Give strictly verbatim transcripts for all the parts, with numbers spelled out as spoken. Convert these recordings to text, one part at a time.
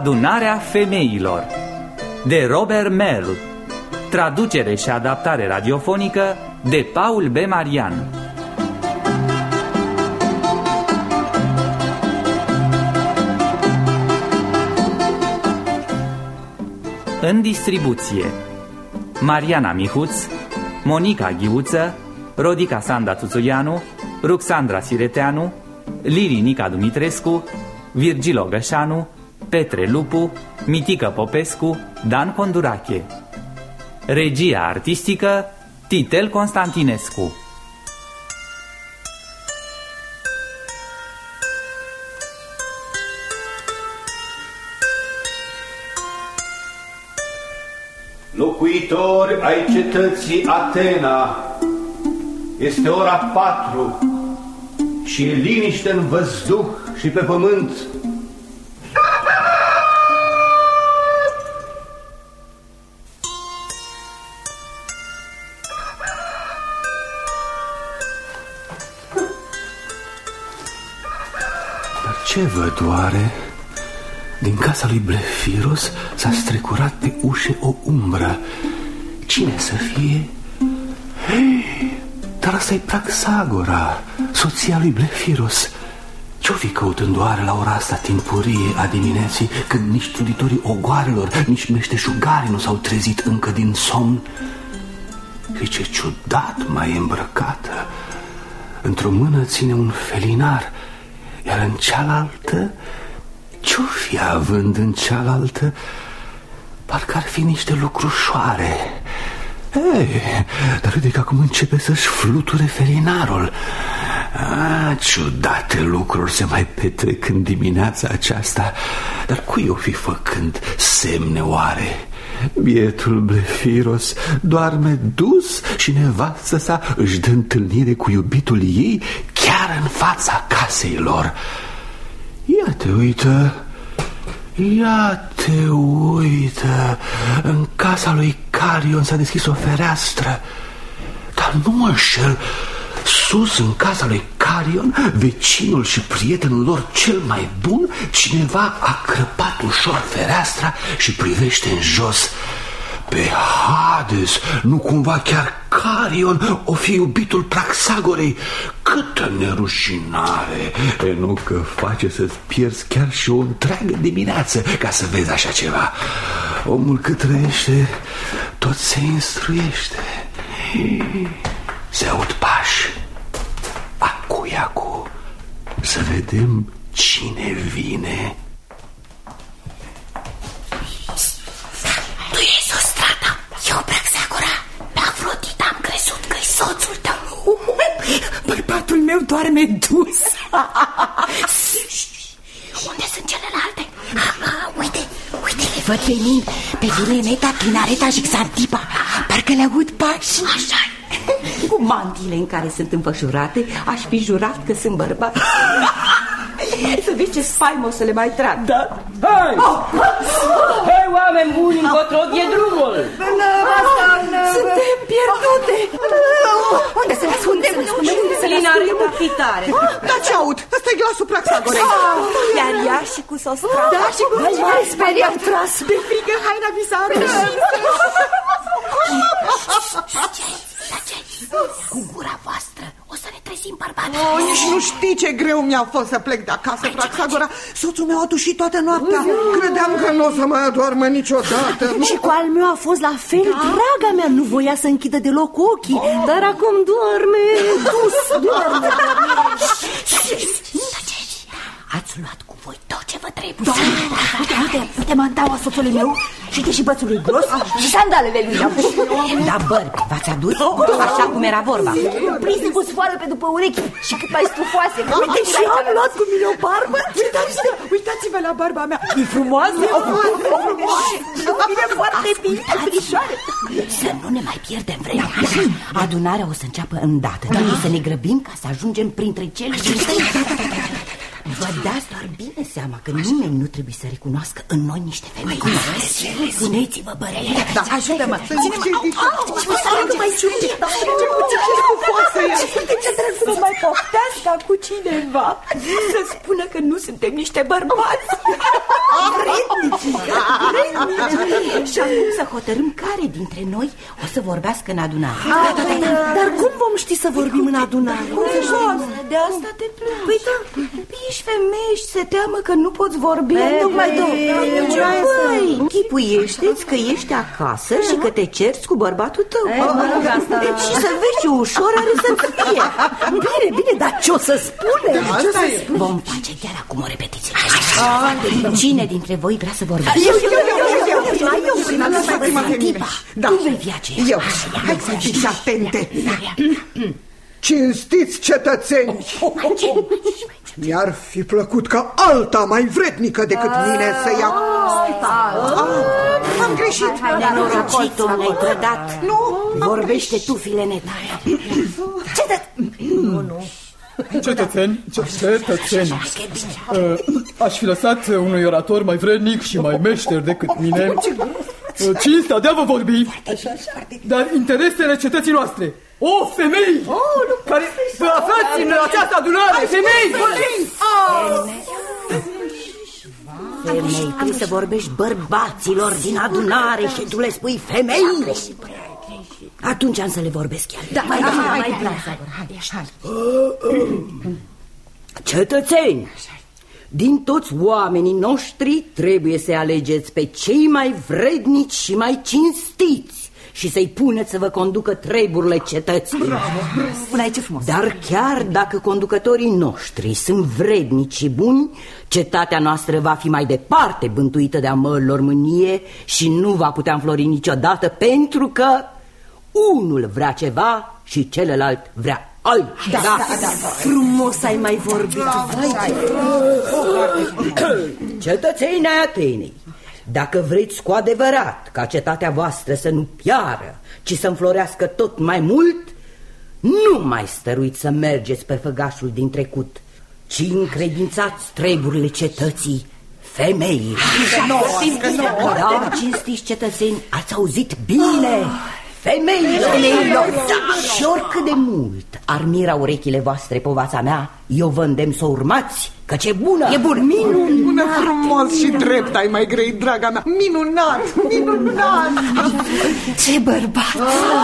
Adunarea femeilor de Robert Merle. Traducere și adaptare radiofonică de Paul B. Marian. În distribuție: Mariana Mihuț, Monica Ghiuță, Rodica Sanda Tuțuianu, Ruxandra Sireteanu, Lili Nica Dumitrescu, Virgil Gășanu, Petre Lupu, Mitică Popescu, Dan Condurache. Regia artistică Titel Constantinescu. Locuitori ai cetății Atena, este ora patru și e liniște în văzduh și pe pământ. Dar ce văd oare? Din casa lui Blefiros s-a strecurat pe ușe o umbră. Cine să fie? Hei, dar asta e Praxagora, soția lui Blefiros. Ce-o fi căutând oare la ora asta timpurie a dimineții, când nici truditorii ogoarelor, nici meșteșugarii nu s-au trezit încă din somn? Și ce ciudat mai e îmbrăcată. Într-o mână ține un felinar, iar în cealaltă, ce-o fi având în cealaltă? Parcă ar fi niște lucrușoare. Ei, dar uite că acum începe să-și fluture felinarul. Ah, ciudate lucruri se mai petrec în dimineața aceasta. Dar cui o fi făcând semne oare? Bietul Blefiros doarme dus și nevastă sa își dă întâlnire cu iubitul ei chiar în fața casei lor. Ia te uită, ia te uită, în casa lui Carion s-a deschis o fereastră. Dar nu mă înșel, sus în casa lui Carion, vecinul și prietenul lor cel mai bun, cineva a crăpat ușor fereastra și privește în jos. Pe Hades, nu cumva chiar Carion o fi iubitul Praxagorei? Câtă nerușinare! E, nu că face să-ți pierzi chiar și o întreagă dimineață ca să vezi așa ceva. Omul cât trăiește, tot se instruiește. Se aud pași. Acu, acu. Să vedem cine vine. Tu ești Sostrata, eu Praxagora. Pe Afrodita am crezut că-i soțul tău. Bărbatul meu doarme dus. Unde sunt celelalte? Uite, uite, le văd venind pe Vileneta, Clinareta și Xantipa. Parcă le aud pași. Așa. Cu mantiile în care sunt înfășurate, aș fi jurat că sunt bărbați. Să vezi ce spaimă o să le mai trag. Da. Hai! Oh. Hei, oameni buni, încotro e drumul. Suntem pierdute. Unde să ne ascundem? Linareta chitare. Dar ce aud? Ăsta-i glasul Praxagorei. Iar ea și cu Sostrata. Da, și cu mai speriam tras. De frică, haina vi s-a ars. Cu gura voastră o să ne trezim bărbați. Oh, nici nu știi ce greu mi-a fost să plec de acasă, Praxagora. Soțul meu a tușit toată noaptea. Credeam că nu o să mai adormă niciodată. Și cu al meu a fost la fel. Da? Draga mea nu voia să închidă deloc ochii, oh. Dar acum doarme dus. Doarme, Ați luat cu voi tot ce vă trebuie. Da, uite, uite, uite mantaua soțului meu și uite și bățului gros și sandalele lui. Da, bărbi, v-ați adus? Așa cum era vorba. Prinse cu sfoară pe după urechi și cât mai stufoase. Uite, și am luat cu mine o barbă. Uitați-vă, uitați-vă la barba mea. E frumoasă. Și vine foarte bine. Să nu ne mai pierdem vremea. Adunarea o să înceapă îndată. Trebuie să ne grăbim ca să ajungem printre cele cinci. Vă dați doar bine seama că nimeni nu trebuie să recunoască în noi niște femei. Puneți-vă bărele. Da, ajută-mă. Ține-mă. Nu mai ciude. Ce puțin ce scufoasă e. Ce trebuie să mai poftească cu cineva să spună că nu suntem niște bărbați. Vrednici. Și acum să hotărâm care dintre noi o să vorbească în adunare. Dar cum vom ști să vorbim în adunare? De asta te plângi. Păi da, ești femeie și se teamă că nu poți vorbi. Tocmai tu. Păi, închipuiește-ți că ești acasă și că te cerți cu bărbatul tău. Și să vezi ce ușor are să-ți fie. Bine, bine, dar ce o să spune? Vom face chiar acum o repetiție. Cine dintre voi vrea să vorbească? Eu, eu, eu, eu, eu. Tu vei fi aceea. Eu, hai să fiți atente. Cinstiți cetățeni, mi-ar fi plăcut ca alta mai vrednică decât mine să ia. Am greșit. Nenorocit-o, ne-ai trădat. Nu. Vorbește tu, Fileneta. Nu, nu. Cetățeni, cetățeni, aș fi lăsat unui orator mai vrednic și mai meșter decât mine cinstea de a vă vorbi, dar interesele cetății noastre. O, femei care vă aflați în această adunare, femei! Femei, trebuie să vorbești bărbaților din adunare și tu le spui femei. Atunci am să le vorbesc chiar. Da, mai, mai, mai, Cetățeni, din toți oamenii noștri trebuie să alegeți pe cei mai vrednici și mai cinstiți și să-i puneți să vă conducă treburile cetății. Spune-ai ce frumos. Dar chiar dacă conducătorii noștri sunt vrednici și buni, cetatea noastră va fi mai departe bântuită de-a mărilor mânie și nu va putea înflori niciodată, pentru că unul vrea ceva și celălalt vrea altceva. Da, da, da. Frumos ai mai vorbit. Cetățenii Atenei, dacă vreți cu adevărat ca cetatea voastră să nu piară, ci să înflorească tot mai mult, nu mai stăruiți să mergeți pe făgașul din trecut, ci încredințați treburile cetății femeii. Da, cinstiți cetățeni, ați auzit bine? Femeilor, și oricât de mult ar mira urechile voastre povața mea, eu vă îndemn să o urmați, căci e bună. E bună, minunat. Bună, frumos și drept ai mai grei, draga mea. Minunat, minunat. Ce bărbat.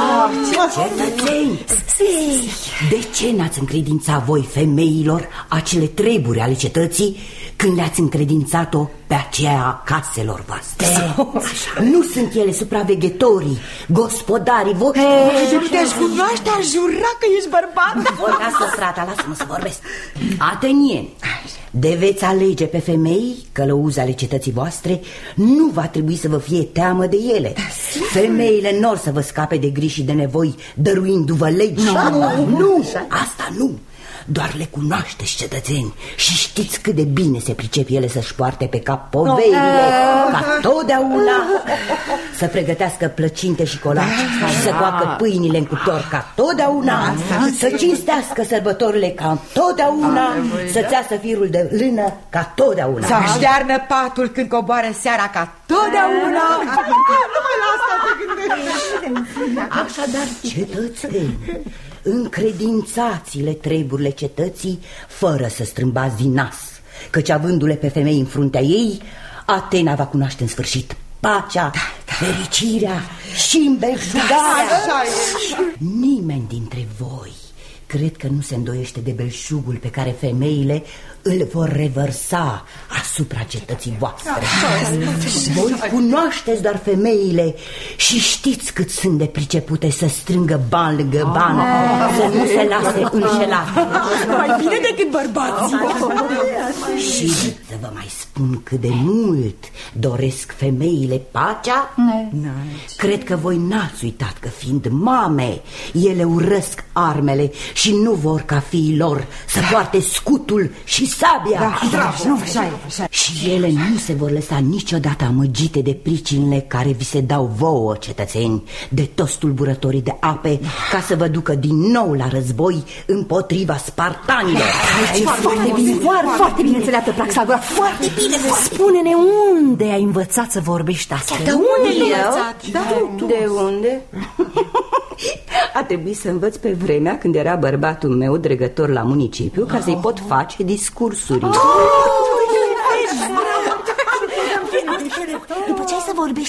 Cetățeni, de ce n-ați încredințat voi femeilor acele treburi ale cetății când le-ați încredințat-o pe aceea a caselor voastre? Nu sunt ele supraveghetorii, gospodarii voștri? Te-aș cunoaște, aș jura că ești bărbat. Lasă, frata, lasă-mă să vorbesc. Atenieni, de veți alege pe femei călăuze ale cetății voastre, nu va trebui să vă fie teamă de ele. Femeile n-or să vă scape de griji și de nevoi dăruindu-vă legi. Nu, nu, asta nu. Doar le cunoașteți, cetățeni, și știți cât de bine se pricep ele să-și poarte pe cap poverile, ca totdeauna să pregătească plăcinte și colaci și să coacă pâinile în cuptor ca totdeauna, să cinstească sărbătorile ca totdeauna, să țeasă firul de lână ca totdeauna, să aștearnă patul când coboară seara ca totdeauna. Numai la asta te gândești. Așadar, cetățeni, încredințați-le treburile cetății fără să strâmbați din nas, căci avându-le pe femei în fruntea ei, Atena va cunoaște în sfârșit pacea, fericirea și îmbelșugarea. Nimeni dintre voi cred că nu se îndoiește de belșugul pe care femeile îl vor revărsa asupra cetății voastre. Voi cunoașteți doar femeile și știți cât sunt de pricepute să strângă bani lângă bani, să nu se lase înșelate. Mai bine decât bărbații. Și să vă mai spun cât de mult doresc femeile pacea. Cred că voi n-ați uitat că, fiind mame, ele urăsc armele și nu vor ca fiii lor să poarte scutul și sabia. Da, da, nu, așa e, așa e. Și ele nu se vor lăsa niciodată amăgite de pricinile care vi se dau vouă, cetățeni, de toți tulburătorii de ape, ca să vă ducă din nou la război împotriva spartanilor. Foarte bine, foarte, foarte bine înțeleaptă, Praxagora. Foarte bine. Spune-ne unde ai învățat să vorbești astfel. De unde eu? De unde? A trebuit să învăț pe vremea când era bărbatul meu dregător la municipiu, ca să-i pot face discursuri.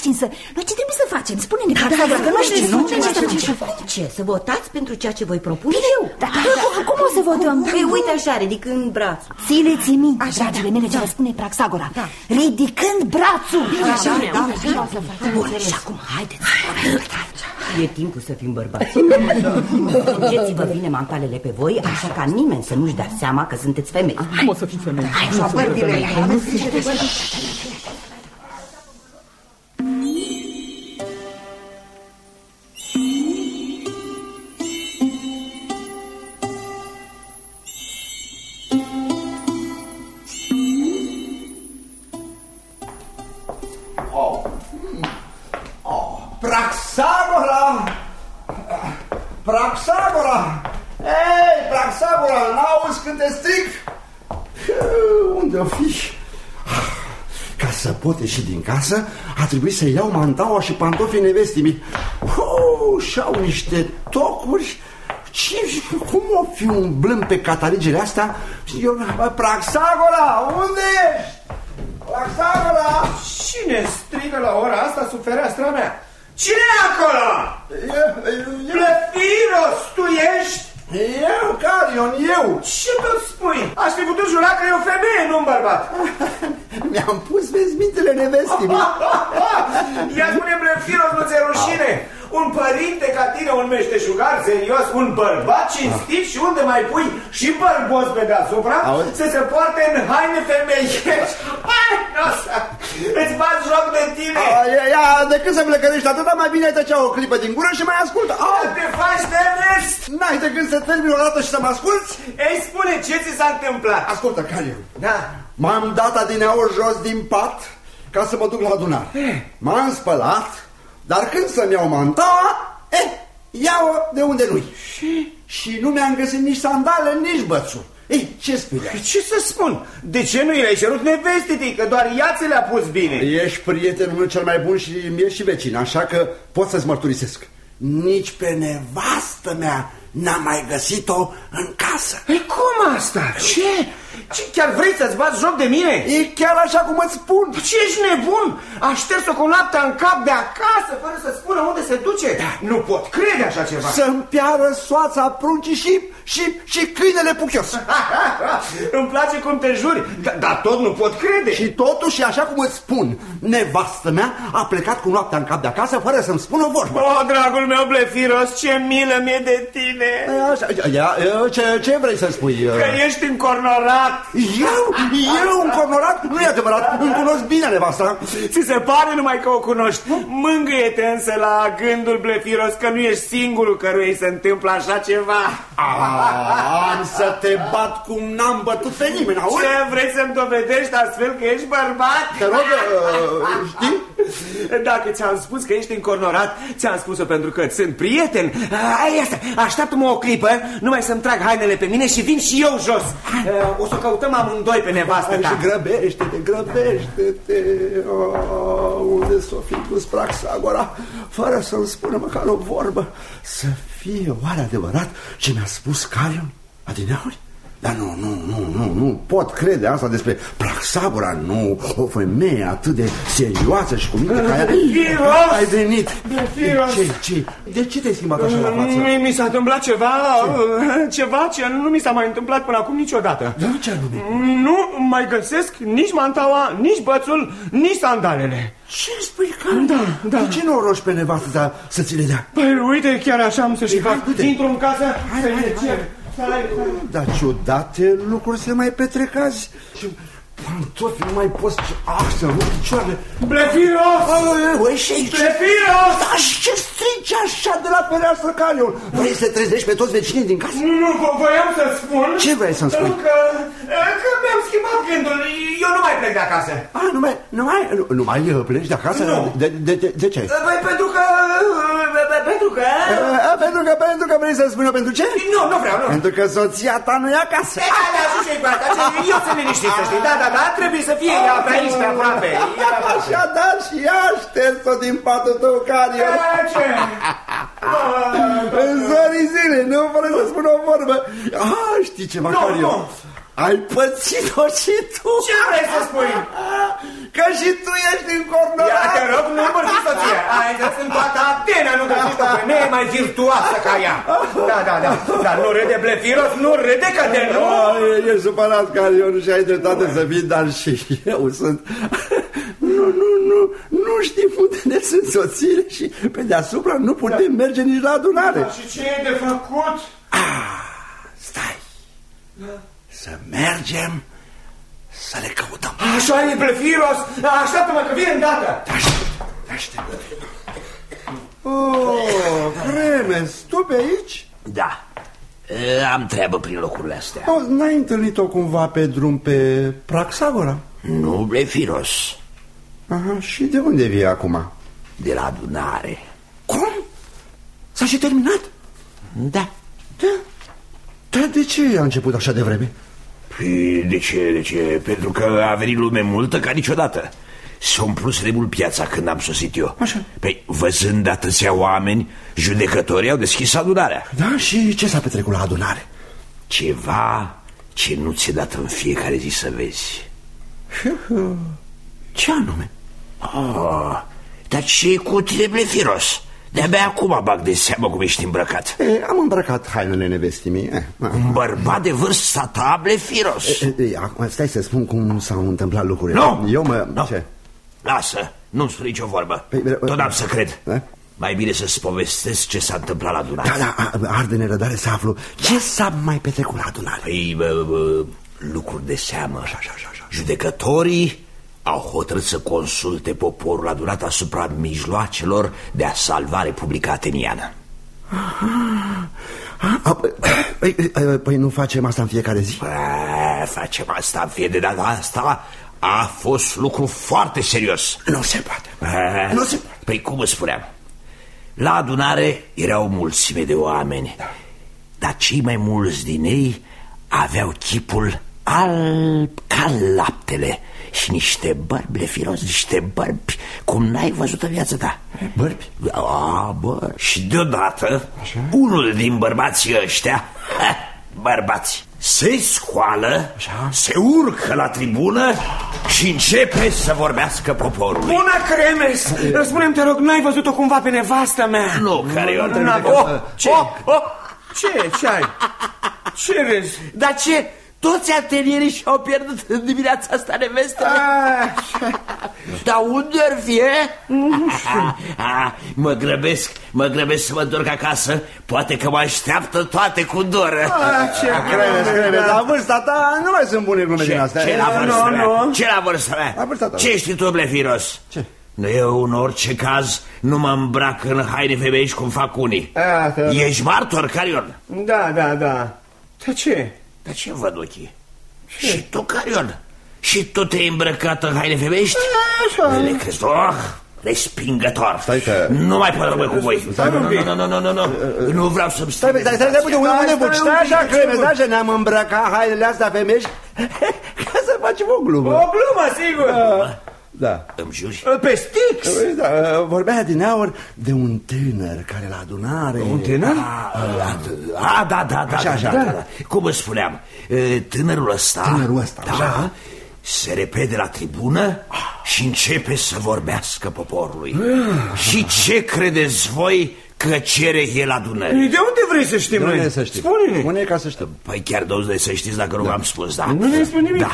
neștiinsă. Noi ce trebuie să facem? Spune-ne, Praxagora, că nu știm. Ce, ce, să votați pentru ceea ce voi propune eu? Da, cum o să votăm? Păi uite așa, ridicând brațul. Țineți minte, dragile mele, ce vă spune Praxagora. Ridicând brațul. Bun, și acum, haideți. E timpul să fim bărbați. Pungeți-vă bine mantalele pe voi, așa ca nimeni să nu-și dea seama că sunteți femei. Cum o să fim femei? Așa, bărbile. Praxagora! Praxagora! Ei, Praxagora, n-auzi când te stric? Unde-o fi? Ca să pot ieși din casă, a trebuit să iau mantaua și pantofii nevestii mei. Oh, și-au niște tocuri. Ce, cum o fi umblând pe cataligele astea? Eu, Praxagora, unde ești? Praxagora! Cine strigă la ora asta sub fereastra mea? Cine e acolo? Blefiros, tu ești? Eu, Carion, eu. Ce tot spui? Aș fi putut jura că e o femeie, nu un bărbat. Mi-am pus vezmintele nevestii. Ia spune, Blefiros, nu ți-e rușine? Un părinte ca tine, un meșteșugar serios, un bărbat cinstit și unde mai pui și bărbos pe deasupra, Auzi? Să se poarte în haine femeiești. Hai, nu o să... Îți bați joc de tine. A, ia, ia, de când să plecărești atâta, mai bine tăcea o clipă din gură și mai ascultă. A, te faci de râs. N-ai de când să termini o dată și să mă asculți? Ei, spune, ce ți s-a întâmplat? Ascultă, Cariu. Da. M-am dat adineaur jos din pat ca să mă duc la adunare. M-am spălat, dar când să-mi iau mantaua, eh, iau-o de unde nu-i. Și? Și nu mi-am găsit nici sandale, nici bățuri. Ei, ce spui? Ce să spun? De ce nu i-ai cerut nevestii, că doar ea ți le-a pus bine? Ești prietenul meu cel mai bun și mi ești și vecin, așa că pot să-ți mărturisesc. Nici pe nevastă mea n-am mai găsit-o în casă. Ei, cum asta? Ce? Ce, chiar vrei să-ți bați joc de mine? E chiar așa cum îți spun. Ce, ești nebun? A șters-o cu noaptea în cap de acasă fără să spună unde se duce? Da. Nu pot crede așa ceva. Să-mi piară soața pruncii și, și, și câinele puchios. Îmi place cum te juri, dar, dar tot nu pot crede. Și totuși, așa cum îți spun, nevastă mea a plecat cu noaptea în cap de acasă fără să-mi spună vorbă. Oh, dragul meu Blefiros, ce milă mi-e de tine. Așa, ia, ce, ce vrei să spui? Că ești încornorat. Eu? Eu încornorat? Nu e adevărat, îmi cunosc bine nevasta. Ți se pare numai că o cunoști. Mângâie-te însă la gândul, Blefiros, că nu ești singurul căruia îi se întâmplă așa ceva. Am să te bat cum n-am bătut pe nimeni, auzi? Ce, vrei să-mi dovedești astfel că ești bărbat? Te rog, știi? Dacă ți-am spus că ești încornorat, ți-am spus-o pentru că sunt prieten. Ai asta, așteaptă-mă o clipă, numai să-mi trag hainele pe mine și vin și eu jos. O să căutăm amândoi pe nevastă ta. Și grăbește-te, grăbește-te. Oh, unde s-o fi dus Praxagora, fără să-mi spună măcar o vorbă. Să fie oare adevărat ce mi-a spus Carion adineauri? Dar nu, nu, nu, nu, nu pot crede asta despre Praxagora, nu, o femeie atât de serioasă și cu minte ca ea. Blefiros! Ai venit. Blefiros! Ce, ce? De ce te-ai schimbat așa la față? Mi s-a întâmplat ceva, ce? ceva ce nu mi s-a mai întâmplat până acum niciodată. Da, ce anume? Nu mai găsesc nici mantaua, nici bățul, nici sandalele. Ce spui, Carion? Da, da. De ce nu o rogi pe nevastă ta să ți le dea? Păi, uite, chiar așa am să-și fac. Intru în casă, să le cer. Dar ciudate lucruri se mai petrec azi. Pantofi, nu mai poți... Ah, să rup picioarele. Blefiros! Blefiros! Dar ce strici așa de la fereastră, Carion? Vrei să trezești pe toți vecinii din casă? Nu, voiam să spun... Ce vrei să-mi spui? Că, că mi-am schimbat gândul. Eu nu mai plec de acasă. Ah, nu mai, nu mai, nu, nu mai pleci de acasă? Nu. De, de, de, de ce? Păi, pentru că... Pentru că... A, pentru că, pentru că vrei să-mi spui eu pentru ce? Nu, nu vreau, nu. Pentru că soția ta nu e acasă. Da, da, și ce-i cu asta? Eu sunt liniștit, să știi. Da, da, da, trebuie să fie ea pe aici, pe aproape. Așadar și ea șters-o din patul tău, Carion. Ce? În zorii zile, nu fără să spun o vorbă. Ah, știi ceva, Carion? Ai pățit-o și tu. Ce vrei să spui? Că și tu ești încornorat. Ia te rog, nu îmbărți soția. Ai zis în toată Atena, nu găsit o femeie mai virtuoasă ca ea. Da, da, da, dar nu râde Blefiros, nu râde că de nu. E supărat, Carion, și ai dreptate să vii, dar și eu sunt... Nu, nu, nu, nu știm unde ne sunt soțiile și pe deasupra nu putem merge nici la adunare. Și ce e de făcut? Ah, stai. Să mergem să le căutăm. Așa e, Blefiros, așteaptă-mă că vine îndată. Te aștept, te aștept. Oh, Cremes, tu pe aici? Da, am treabă prin locurile astea. Oh, n-ai întâlnit-o cumva pe drum pe Praxagora? Nu, Blefiros. Aha, și de unde vii acum? De la adunare. Cum? S-a și terminat? Da. Da? Dar de ce a început așa de vreme? Păi, de ce, de ce? Pentru că a venit lume multă ca niciodată. S-a umplus de mult piața când am sosit eu. Așa. Păi, văzând atâția oameni, judecătorii au deschis adunarea. Da? Și ce s-a petrecut la adunare? Ceva ce nu ți-e dat în fiecare zi să vezi. Ce anume? Oh, dar ce e cu tine, Blefiros? De-abia acum bag de seamă cum ești îmbrăcat. E, am îmbrăcat hainele nevestimii. E, un bărbat de vârsta ta, Blefiros. E, e, acum stai să spun cum s-au întâmplat lucrurile. Nu! Eu mă... Nu. Ce? Lasă, nu-mi spune nicio vorbă. Păi, tot am să cred. Da? Mai bine să-ți povestesc ce s-a întâmplat la adunare. Da, da, arde nerăbdare să aflu. Ce s-a mai petrecut la adunare? Păi, bă, bă, lucruri de seamă. Așa, așa, așa, așa. Judecătorii au hotărât să consulte poporul adunat asupra mijloacelor de a salva Republica Ateniană. Păi, păi nu facem asta în fiecare zi? Păi, facem asta în fiecare, de data asta a fost lucru foarte serios. Nu se poate. Păi, nu se poate. Păi cum îți spuneam, la adunare era o mulțime de oameni, da. Dar cei mai mulți din ei aveau chipul alb ca laptele și niște bărbi, Blefiros, niște bărbi cum n-ai văzut în viața ta. Bărbi? A, bă. Și deodată așa? Unul din bărbații ăștia, ha, bărbați, se scoală, așa? Se urcă la tribună și începe să vorbească poporului. Bună, Cremes! Spune-mi, te rog, n-ai văzut-o cumva pe nevastă mea? Nu, Carion. Oh, ce? Oh, oh. Ce? Ce ai? Ce râzi? Dar ce? Toți atelierii și-au pierdut în dimineața asta nevestele. Dar unde ar fi? Mă grăbesc, mă grăbesc să mă întorc acasă. Poate că mă așteaptă toate cu doră. Ce cremes, cremes, la vârsta ta nu mai sunt bune glume din astea. Ce la vârsta mea? Ce la vârsta mea? La vârsta ta. Ce știi tu, Blefiros? Ce? Eu, în orice caz, nu mă îmbrac în haine femeiești cum fac unii. Ești martor, Carion? Da, da, da. Dar ce? Dar ce văd ochii? Ce? Și tu, Carion? Și tu te-ai îmbrăcat în haine femeiești? Așa. Le crezi, oh, respingător. Stai că... Nu mai pot rămâne cu voi. Nu, nu, nu, nu, nu, nu. Nu vreau să-mi stai. Stai, stai, stai, stai, unde stai așa, Cremes, da, și ne-am îmbrăcat hainele astea femeiești ca să facem o glumă. O glumă, sigur. Da. Îmi juri? Pe Stix? Da, vorbea adineauri de un tânăr care la adunare... Un tânăr? A, da, da, da, așa, da, așa. da, da. Cum îți spuneam, tânărul ăsta... Tânărul ăsta, da, așa. Se repede la tribună și începe să vorbească poporului. Și ce credeți voi că cere el adunării? De unde vrei să știm noi? Să știm. Spune-ne. Spune ca să știm. Păi chiar de unde să știți dacă nu v-am spus, da? Nu ne spune nimic. Da.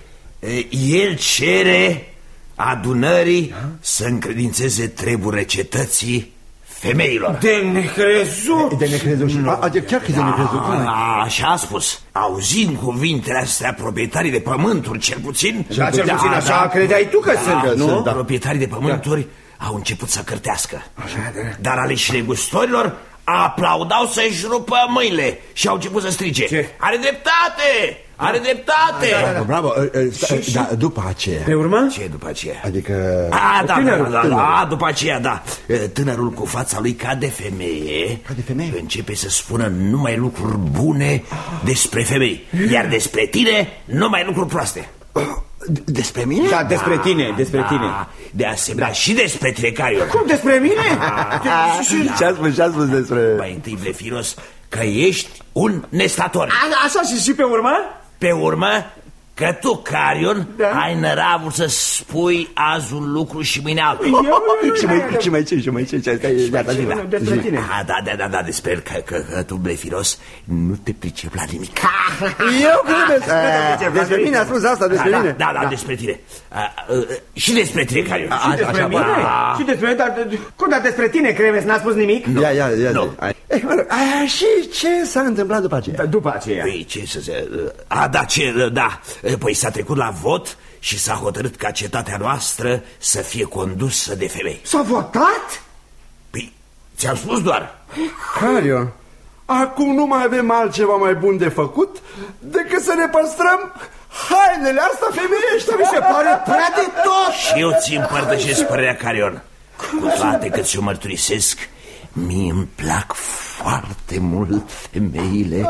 El cere adunării să încredințeze treburile cetății femeilor. De necrezut. De necrezut. No. A, chiar că de necrezut. A, așa a spus. Auzind cuvintele astea, proprietarii de pământuri, cel puțin... Da, cel puțin da, așa da, credeai tu că da, sunt, nu? Da. Proprietarii de pământuri da. Au început să cârtească. Așa, da. Dar aleși negustorilor aplaudau să-și rupă mâinile și au început să strige. Ce? Are dreptate! Are dreptate! Da, da, da. Bravo! Și, și? Da, după aceea. Pe urmă? Ce după aceea? Adică... A, da, tânărul, da, da, da, după aceea, da. Tânărul cu fața lui ca de femeie, ca de femeie începe să spună numai lucruri bune despre femei. Iar despre tine, numai lucruri proaste. Despre mine? Da, despre tine, despre da, tine. De asemenea, da. Și despre tine, Carion. Cum, despre mine? Ce-a spus, ce-a spus despre... Mai întâi, Blefiros, că ești un nestator. A, așa și, și pe urmă? Pe urmă că tu, Carion, da? ai năravul să spui azi un lucru și mâine altul. Și mai ce, și mai ce, și mai ce, despre tine. Da, da, da, da, despre că, că, că tu, Blefiros, nu te pricep la nimic. Eu cred, despre mine a spus asta, despre mine. Da, da, despre tine. Și despre tine, Carion. Și despre mine? Și despre, dar, cum, dar despre tine, Cremes, n-a spus nimic? Ia, ia, ia. Și ce s-a întâmplat după aceea? După aceea? Păi, ce să zic, a, da, ce, da, păi s-a trecut la vot și s-a hotărât ca cetatea noastră să fie condusă de femei. S-a votat? Păi, ți-am spus doar. Carion, acum nu mai avem altceva mai bun de făcut decât să ne păstrăm hainele astea femeiești. Mi se pare prea de tot. Și eu ți împărtășesc părerea, Carion. Cu toate că ți-o mărturisesc, mie îmi plac foarte mult femeile.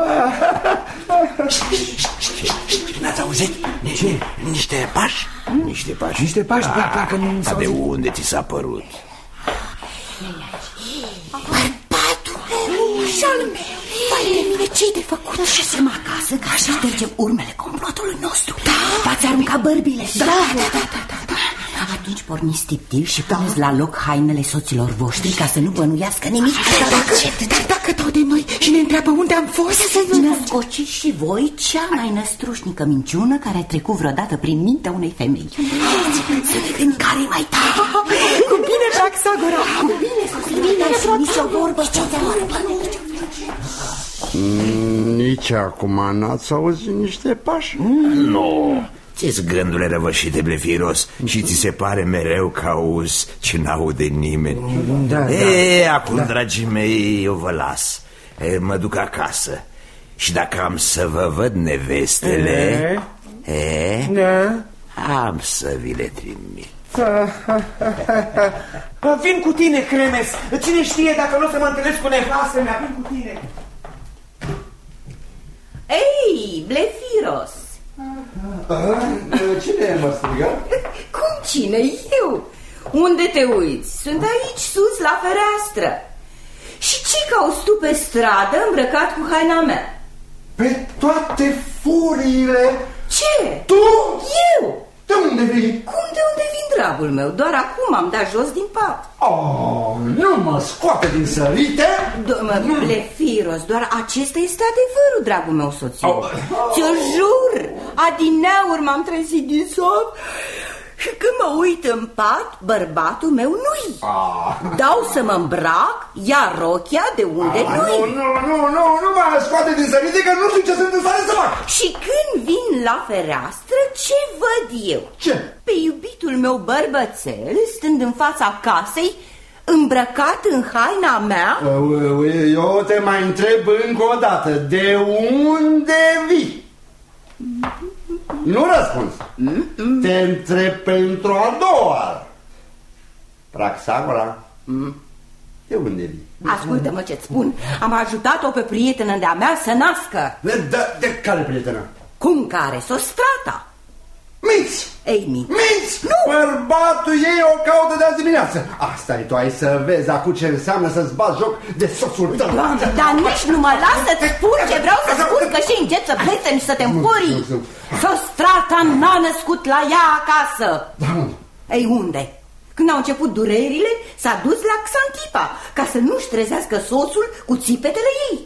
N-ați auzit? Ce? Niște pași. Niște pași. Niște pași, da, parcă nu s-au de unde ți s-a părut? Bărbatule, ușal meu, vai de mine, ce-i de făcut? Duceți-mă acasă ca să ștergem urmele complotului nostru. Da. V-ați aruncat bărbile. Da, da, da, da, da, da. Atunci porniți tiptil și puneți la loc hainele soților voștri ca să nu bănuiască nimic. Dar dacă, dar dacă dau de noi și ne întreabă unde am fost, să născociți și voi cea mai năstrușnică minciună care a trecut vreodată prin mintea unei femei. Să vedem care-i mai tare. Cu bine, Praxagora. Cu bine, cu bine. Și nici o vorbă, ce ți-a Nici acum n-ați auzit niște pași? Nu. Ce-s gândurile răvășite, Blefiros? Și ți se pare mereu că auzi ce n-aude nimeni. Da, e, da, acum, da. dragii mei, eu vă las. E, mă duc acasă. Și dacă am să vă văd nevestele, e, e, da. am să vi le trimit. Vin cu tine, Cremes. Cine știe dacă nu o să mă întâlnesc cu nevastă mea. Vin cu tine. Ei, Blefiros. Cine mă strigă? Cum cine? Eu. Unde te uiți? Sunt aici sus la fereastră. Și ce cauți tu pe stradă îmbrăcat cu haina mea? Pe toate furiile. Ce? Tu? Eu. De unde vii? Cum de unde vin, dragul meu? Doar acum am dat jos din pat. Oh, nu mă scoate din sărite. Blefiros, doar acesta este adevărul, dragul meu soțiu. Oh. Ți-o jur, adineauri m-am trezit din somn și când mă uit în pat, bărbatul meu nu-i. Ah. Dau să mă îmbrac, ia rochia de unde ah, nu-i. Nu, nu, nu, nu, nu mă scoate din sărite că nu știu ce sunt în stare să fac. Și când vin la fereastră, ce văd eu? Ce? Pe iubitul meu bărbățel, stând în fața casei, îmbrăcat în haina mea. Eu te mai întreb încă o dată, de unde vii? Nu răspunzi. Mm-mm. Te întreb pentru a doua. Praxagora, mm. de unde vii? Ascultă-mă ce-ți spun. Am ajutat-o pe prietenă de-a mea să nască. De, de, de care prietenă? Cum care? Sostrata. Minți! Ei, minți! Minți! Nu! Bărbatul ei o caută de azi dimineață. Asta-i, tu ai să vezi acum ce înseamnă să-ți bați joc de soțul tău. Doamne, dar nici nu mă las să-ți spun ce vreau să spun, că și încet să blestem și să te înfurii. Sostrata n-a născut la ea acasă. Da, unde? Ei, unde? Când au început durerile, s-a dus la Xantipa, ca să nu-și trezească soțul cu țipetele ei.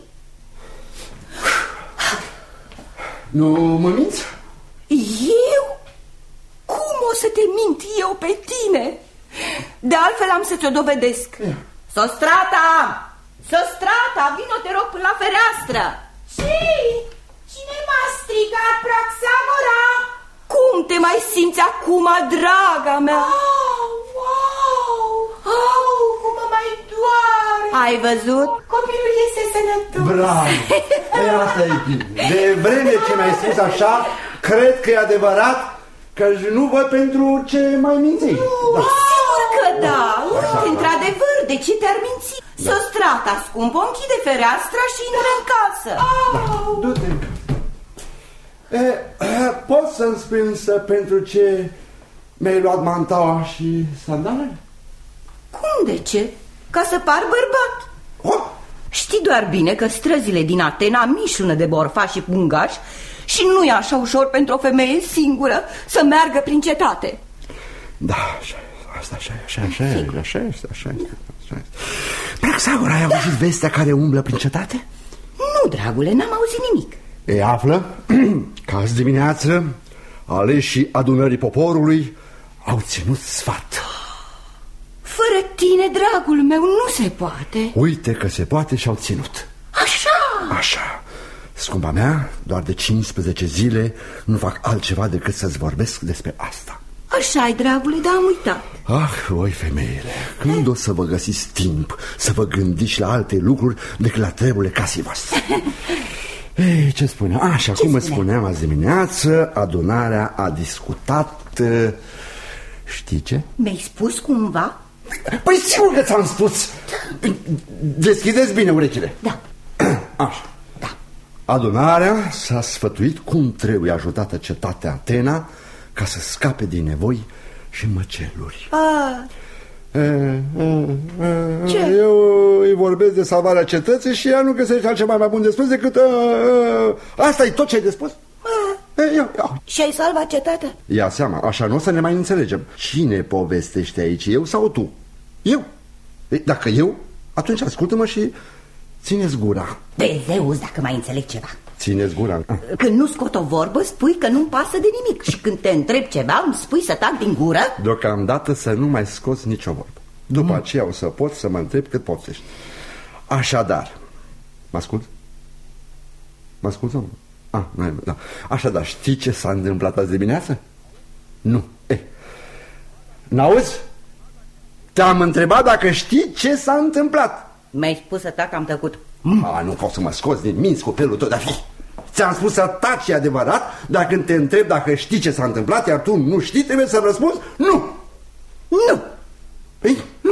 Nu mă minți? Eu? Cum o să te mint eu pe tine? De altfel am să ți-o dovedesc. yeah. Sostrata! Sostrata, vino te rog până la fereastră. Ce? Cine m-a strigat, Praxagora? Cum te mai simți acum, draga mea? Au, wow, au, cum mă mai doare. Ai văzut? Copilul este sănătos. Bravo! Ei, asta e bine. De vreme ce mi-ai spus așa, cred că e adevărat că nu văd pentru ce mai mințești. Da. Sigur că da. Uite, într-adevăr, de ce te-ar minți? Da. Sostrata scumpă, închide fereastra și intră în casă. Da. Du-te în casă. E, poți să-mi spui însă pentru ce mi-ai luat mantaua și sandalele? Cum de ce? Ca să par bărbat. Oh. Știi Doar bine că străzile din Atena mișună de borfași și pungași și nu e așa ușor pentru o femeie singură să meargă prin cetate. Da, așa, asta așa, așa, așa, așa, așa, așa, așa, așa. Praxagora, ai auzit vestea care umblă prin cetate? Nu, dragule, n-am auzit nimic. Ei află că azi dimineață aleșii adunării poporului au ținut sfat. Fără tine, dragul meu, nu se poate. Uite că se poate și au ținut. Așa? Așa. Scumpa mea, doar de cincisprezece zile nu fac altceva decât să-ți vorbesc despre asta. Așa-i, dragule, dar am uitat. Ah, voi femeile, când o să vă găsiți timp să vă gândiți la alte lucruri decât la treburile casei voastre? Ei, ce spuneam? Așa, cum îți spuneam azi dimineață, adunarea a discutat... Știi ce? Mi-ai spus cumva? Păi sigur că ți-am spus. Deschideți bine urechile. Da. Așa. Da. Adunarea s-a sfătuit cum trebuie ajutată cetatea Atena ca să scape din nevoi și măceluri. A. E, e, e, Ce? Eu îi vorbesc de salvarea cetății și ea nu găsește altceva mai bun de spus decât a, a, asta e tot ce ai de spus? A. E, ia, ia. Și ai salvat cetatea? Ia seama, așa nu o să ne mai înțelegem. Cine povestește aici, eu sau tu? Eu. Dacă eu, atunci ascultă-mă și țineți gura. De Zeus, dacă mai înțeleg ceva. Țineți gura. Când nu scot o vorbă, spui că nu-mi pasă de nimic. Și când te întreb ceva, îmi spui să tac din gură? Deocamdată să nu mai scoți nicio vorbă. După mm. aceea o să pot să mă întreb cât poftești. Așadar, mă ascult? Mă ascult sau nu? Ah, nu, da. Așadar, știi ce s-a întâmplat azi dimineață? Nu. Eh. N-auzi? Te-am întrebat dacă știi ce s-a întâmplat. Mi-ai spus să tac, am tăcut. Mm. A, nu pot să mă scoți din minți copilul tău de-a fi. Ți-am spus să taci, e adevărat, dar când te întreb dacă știi ce s-a întâmplat, iar tu nu știi, trebuie să răspunzi nu. Nu. Ei, nu.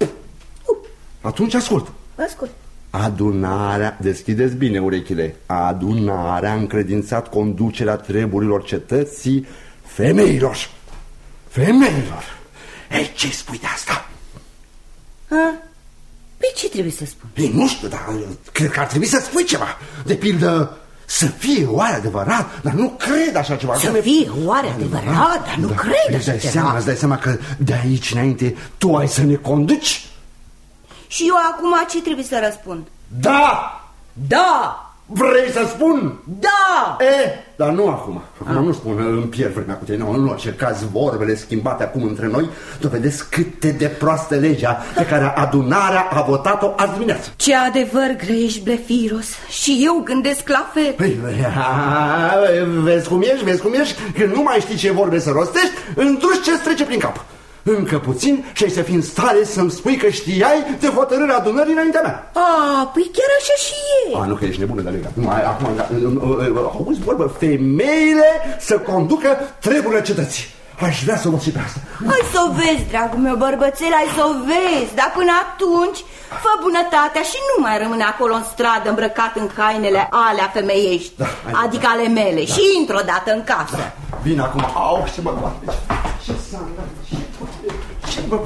Atunci ascult. Ascult. Adunarea, deschideți bine urechile, adunarea a încredințat conducerea treburilor cetății femeilor. Femeilor. Ei, ce spui de asta? A? Păi ce trebuie să spun? Ei, nu știu, dar cred că ar trebui să spui ceva. De pildă, să fie oare adevărat, dar nu cred așa ceva. Să fie oare adevărat, dar nu cred așa ceva. ceva. Îți dai seama că de aici înainte tu ai să ne conduci? Și eu acum ce trebuie să răspund? Da! Da! Vrei să spun? Da! E, dar nu acum. Acum nu spun, îmi pierd vremea cu tine. Nu, în orice caz, vorbele schimbate acum între noi dovedesc cât de proastă legea pe care adunarea a votat-o azi dimineață. Ce adevăr grăiești, Blefiros. Și eu gândesc la fel. Păi, vezi cum ești, vezi cum ești? Când nu mai știi ce vorbe să rostești, îndruși ce-ți trece prin cap. Încă puțin și ai să fii în stare să-mi spui că știai de hotărârea adunării înaintea mea. A, păi chiar așa și e. A, nu că ești nebună, dar lega. Nu, acum, auzi vorbă, femeile să conducă treburile cetății. Aș vrea să o văd și pe asta. Hai să o vezi, dragul meu bărbățel, hai să o vezi. Dar până atunci, fă bunătatea și nu mai rămâne acolo în stradă îmbrăcat în hainele alea femeiești, da, adică ale mele, da. Și intră odată în casă. Da. Bine acum, au, ce mă bate. Ce s-a Ce mă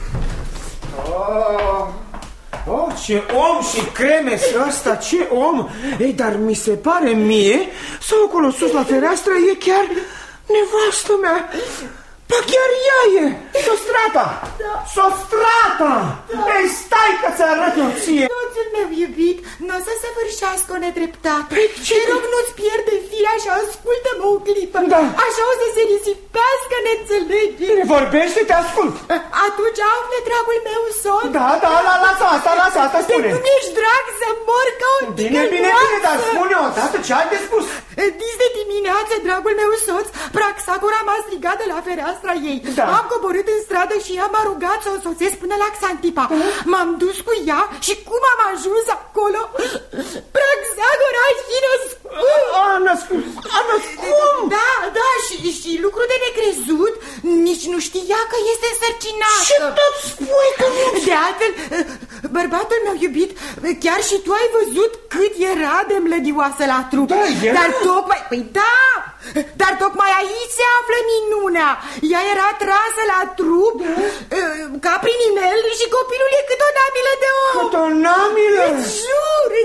oh, oh, ce om și cremes ăsta, ce om. Ei, dar mi se pare mie, sau acolo sus la fereastră e chiar nevastă mea. Pa chiar ea e, Sostrata. Da. Sostrata, da. Ei, stai că ți arăt eu ție. Soțul meu iubit, nu o să săvârșească o nedreptate. Păi, ce? Te rog, nu-ți pierde firea și ascultă-mă o clipă. Da. Așa o să se risipească neînțelegere. Vorbește, te ascult. Atunci afle, dragul meu soț. Da, da, la, lasă asta, lasă asta, spune. De nu ești drag să mor ca o Bine, bine, bine, dar spune odată ce ai de spus. Dis de dimineață, dragul meu soț, Praxagora m-a strigat de la fereastra ei. Da. Am coborât în stradă și ea m-a rugat să o soțesc până la Xantipa. M-am dus cu ea și cum am ajuns acolo, Praxagora și născut. A născut, a născut. Da, da, și, și lucru de necrezut, nici nu știa că este însărcinată. Ce tot spui că nu? De altfel, bărbatul meu iubit, chiar și tu ai văzut cât era de mlădioasă la trup. Da, era. Dar tocmai, păi da, dar tocmai aici se află minunea. Ea era trasă la trup, da. Ca prin inel și copilul e cât o namilă de om. Cât o namilă? Îți jur,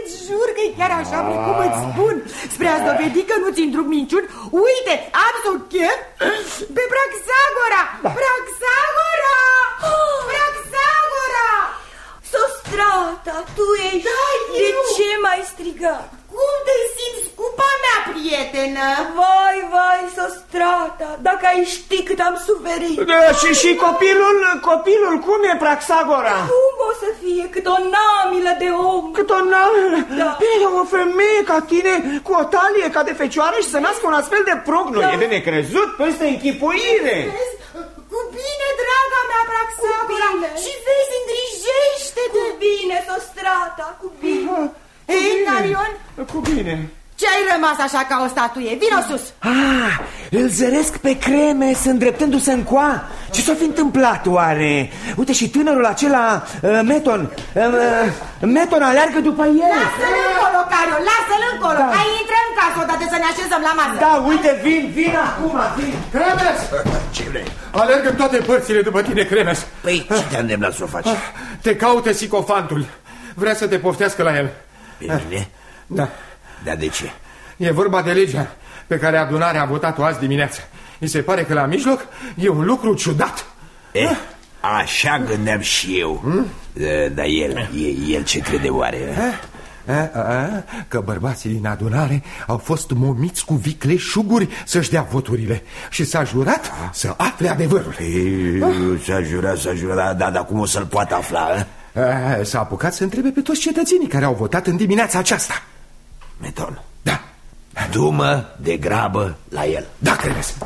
chiar așa precum îți spun. Spre a-ți dovedi că nu ți îndruc minciuni, uite, am să o chem pe Praxagora. Praxagora! Praxagora! Sostrata, tu ești. Da, de ce m-ai strigat? Cum te simți, scupa mea prietenă? Vai, vai, Sostrata, dacă ai ști cât am suferit. Da, și, și copilul, copilul, cum e, Praxagora? Cum o să fie, cât o namilă de om. Cât o namilă? Da. Bine, o femeie ca tine, cu o talie ca de fecioară și să nască un astfel de prunc. Nu, da. E de necrezut, peste închipuire. Cu bine, draga mea, Praxagora, și vezi, îngrijește-te. Cu bine, Sostrata, cu bine. Ei, Carion? Cu bine. Ce-ai rămas așa ca o statuie? Vino sus! Ah, îl zăresc pe Cremes îndreptându-se încoa. Ce s-a fi întâmplat oare? Uite, și tânărul acela, uh, Meton, uh, Meton aleargă după el. Lasă-l încolo, Carion, lasă-l încolo. Da. Hai, intră în casă odată să ne așezăm la masă. Da, uite, vin, vin acum, vin. Cremes! Ce vrei? Alergă în toate părțile după tine, Cremes. Păi, ce te-a îndemnat să o faci? Te caută sicofantul. Vrea să te poftească la el. Bine? Da. Dar de ce? E vorba de legea pe care adunarea a votat-o azi dimineață. Mi se pare că la mijloc e un lucru ciudat. Eh, așa gândeam și eu. Hmm? Dar el, el ce crede oare? A, a, a, că bărbații din adunare au fost momiți cu vicleșuguri să-și dea voturile și s-a jurat să afle adevărul. S-a jurat, s-a jurat, dar da, cum o să-l poată afla? S-a apucat să întrebe pe toți cetățenii care au votat în dimineața aceasta. Meton, da, du-mă de grabă la el. Da, Cremes.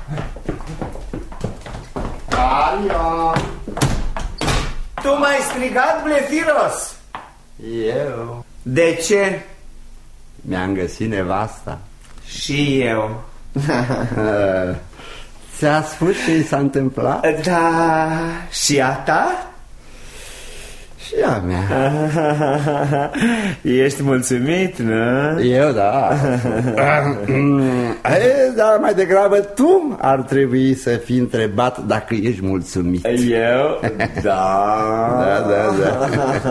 Aria! Tu m-ai strigat, Blefiros? Eu? De ce? Mi-am găsit nevasta. Și eu. Ți-a spus ce i s-a întâmplat? Da, și a ta? Și a mea. Ești mulțumit, nu? Eu, da. E, dar mai degrabă tu ar trebui să fii întrebat dacă ești mulțumit. Eu? Da. Da, da, da.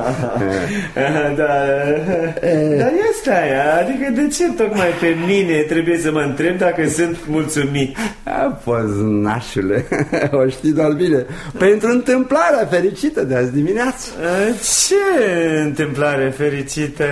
Da. Dar asta e, adică de ce tocmai pe mine trebuie să mă întreb dacă sunt mulțumit? Poznașule, o știi doar bine. Pentru întâmplarea fericită de azi dimineață. Ce întâmplare fericită?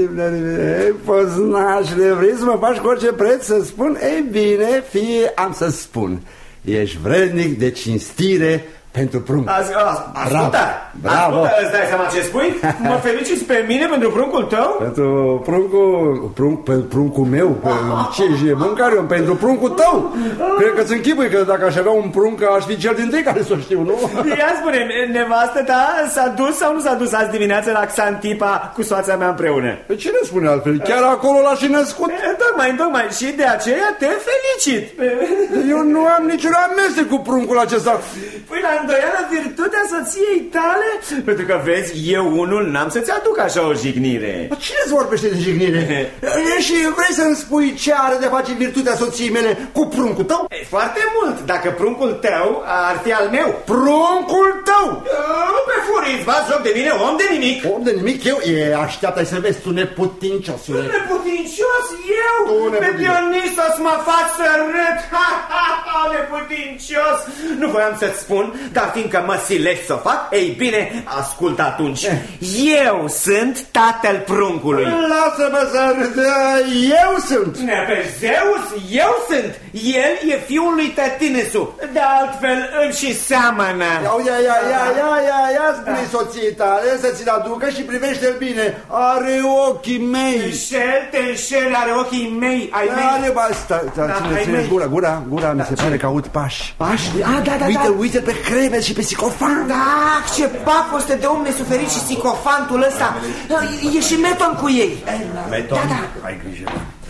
Poznașule, vrei să mă faci cu orice preț să spun? Ei bine, fie am să spun. Ești vrednic de cinstire pentru prunc. Ascultă, ascultă, îți dai seama ce spui? Mă feliciți pe mine pentru pruncul tău? Pentru pruncul, prunc, pe pruncul meu, pe ce e mâncare, pentru pruncul tău. Cred că-ți închipui că dacă aș avea un prunc, aș fi cel din tâi care să o știu, nu? Ia spune, nevastă ta s-a dus sau nu s-a dus azi dimineață la Xantipa cu soața mea împreună? Pe cine spune altfel? Chiar acolo l-a și născut? Tocmai, tocmai, și de aceea te felicit. Eu nu am niciun amestec cu pruncul acesta. Păi la îndoială virtutea soției tale? Pentru că vezi, eu unul n-am să-ți aduc așa o jignire. Cine-ți vorbește de jignire? Și vrei să-mi spui ce are de face virtutea soției mele cu pruncul tău? E foarte mult, dacă pruncul tău ar fi al meu. Pruncul tău? Nu pe furiți, v-ați joc de mine, om de nimic. Om de nimic? Eu? E, așteaptă să vezi, tu neputinciosule. Neputincios? Eu? Pe pionist o să mă fac să râd. Ha, ha, ha, neputincios. Nu voiam să-ți spun, dar fiindcă mă silești să o fac, ei bine, ascultă atunci. Eu sunt tatăl pruncului. Lasă-mă să râd, eu sunt. Pe Zeus, eu sunt. El e fiul lui Tătinesu. De altfel îmi și seamănă. Ia, ia, ia, ia, ia, ia, ia, spune soției tale să ți-l aducă și privește-l bine. Are ochii mei. Te înșel, te înșel, are ochii mei. Ai mei. Are, ba, stai, ține gura, gura, gura, mi se pare că aud pași. Pași? Ah, da, da, uite, uite pe Cremes și pe Sicofant. Da, ce pacoste de om nesuferit și Sicofantul ăsta. E și Meton cu ei. Meton, da, da. Ai grijă.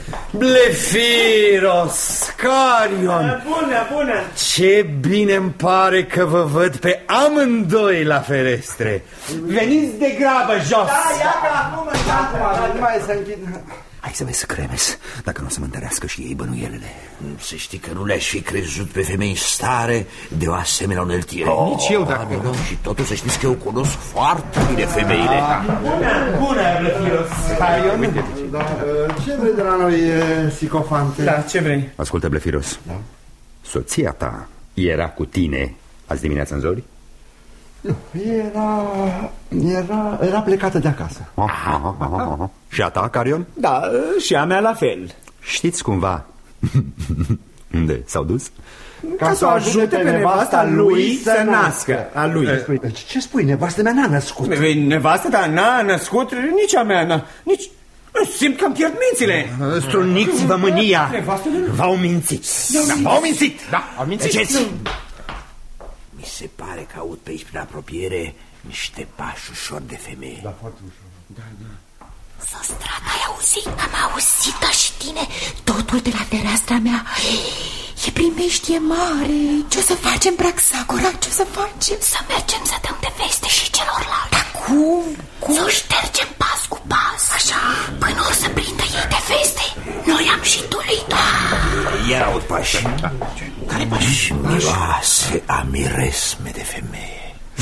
Blefiros, Carion. Bună, bună. Ce bine îmi pare că vă văd pe amândoi la ferestre. Veniți de grabă jos. Da, ia că acum, nu mai să închid. Hai să vezi, Cremes, dacă nu o să mă întărească și ei bănuielile. Să știi că nu le-aș fi crezut pe femei în stare de o asemenea uneltire. Oh, nici eu, dacă... Nu, și totul să știți că eu cunosc foarte bine femeile. Bună, bună, Blefiros. Carion, Da, ce vrei de la noi, Sicofante? Da, ce vrei? Ascultă, Blefiros, da? Soția ta era cu tine azi dimineața în zori? Nu, era, era, era plecată de acasă. Aha, aha, aha. Și a ta, Carion? Da, și a mea la fel. Știți cumva unde s-au dus? Ca, Ca să o ajute pe nevasta lui să nască. A lui. Ce spui? Nevastă mea n-a născut. Nevastă ta n-a născut? Nici a mea n-a. Nici... Simt că-mi pierd mințile. Struniți-vă mânia. V-au mințit. Da, v-au mințit. Da, au mințit. Deci, mi se pare că aud pe aici prin apropiere niște pași ușor de femeie. Da, foarte ușor. Da, da. Sostrat, ai auzit? Am auzit ca și tine. Totul de la fereastra mea. E primeștie mare. Ce o să facem, Praxagora? Ce o să facem? Să mergem să dăm de veste și celorlalți. Dar cum? cum? Să o ștergem pas cu pas. Așa, până o să prindă ei de veste. Noi am și tulit-o. Iar aud pași. Care pași? Miroase a miresme de femeie.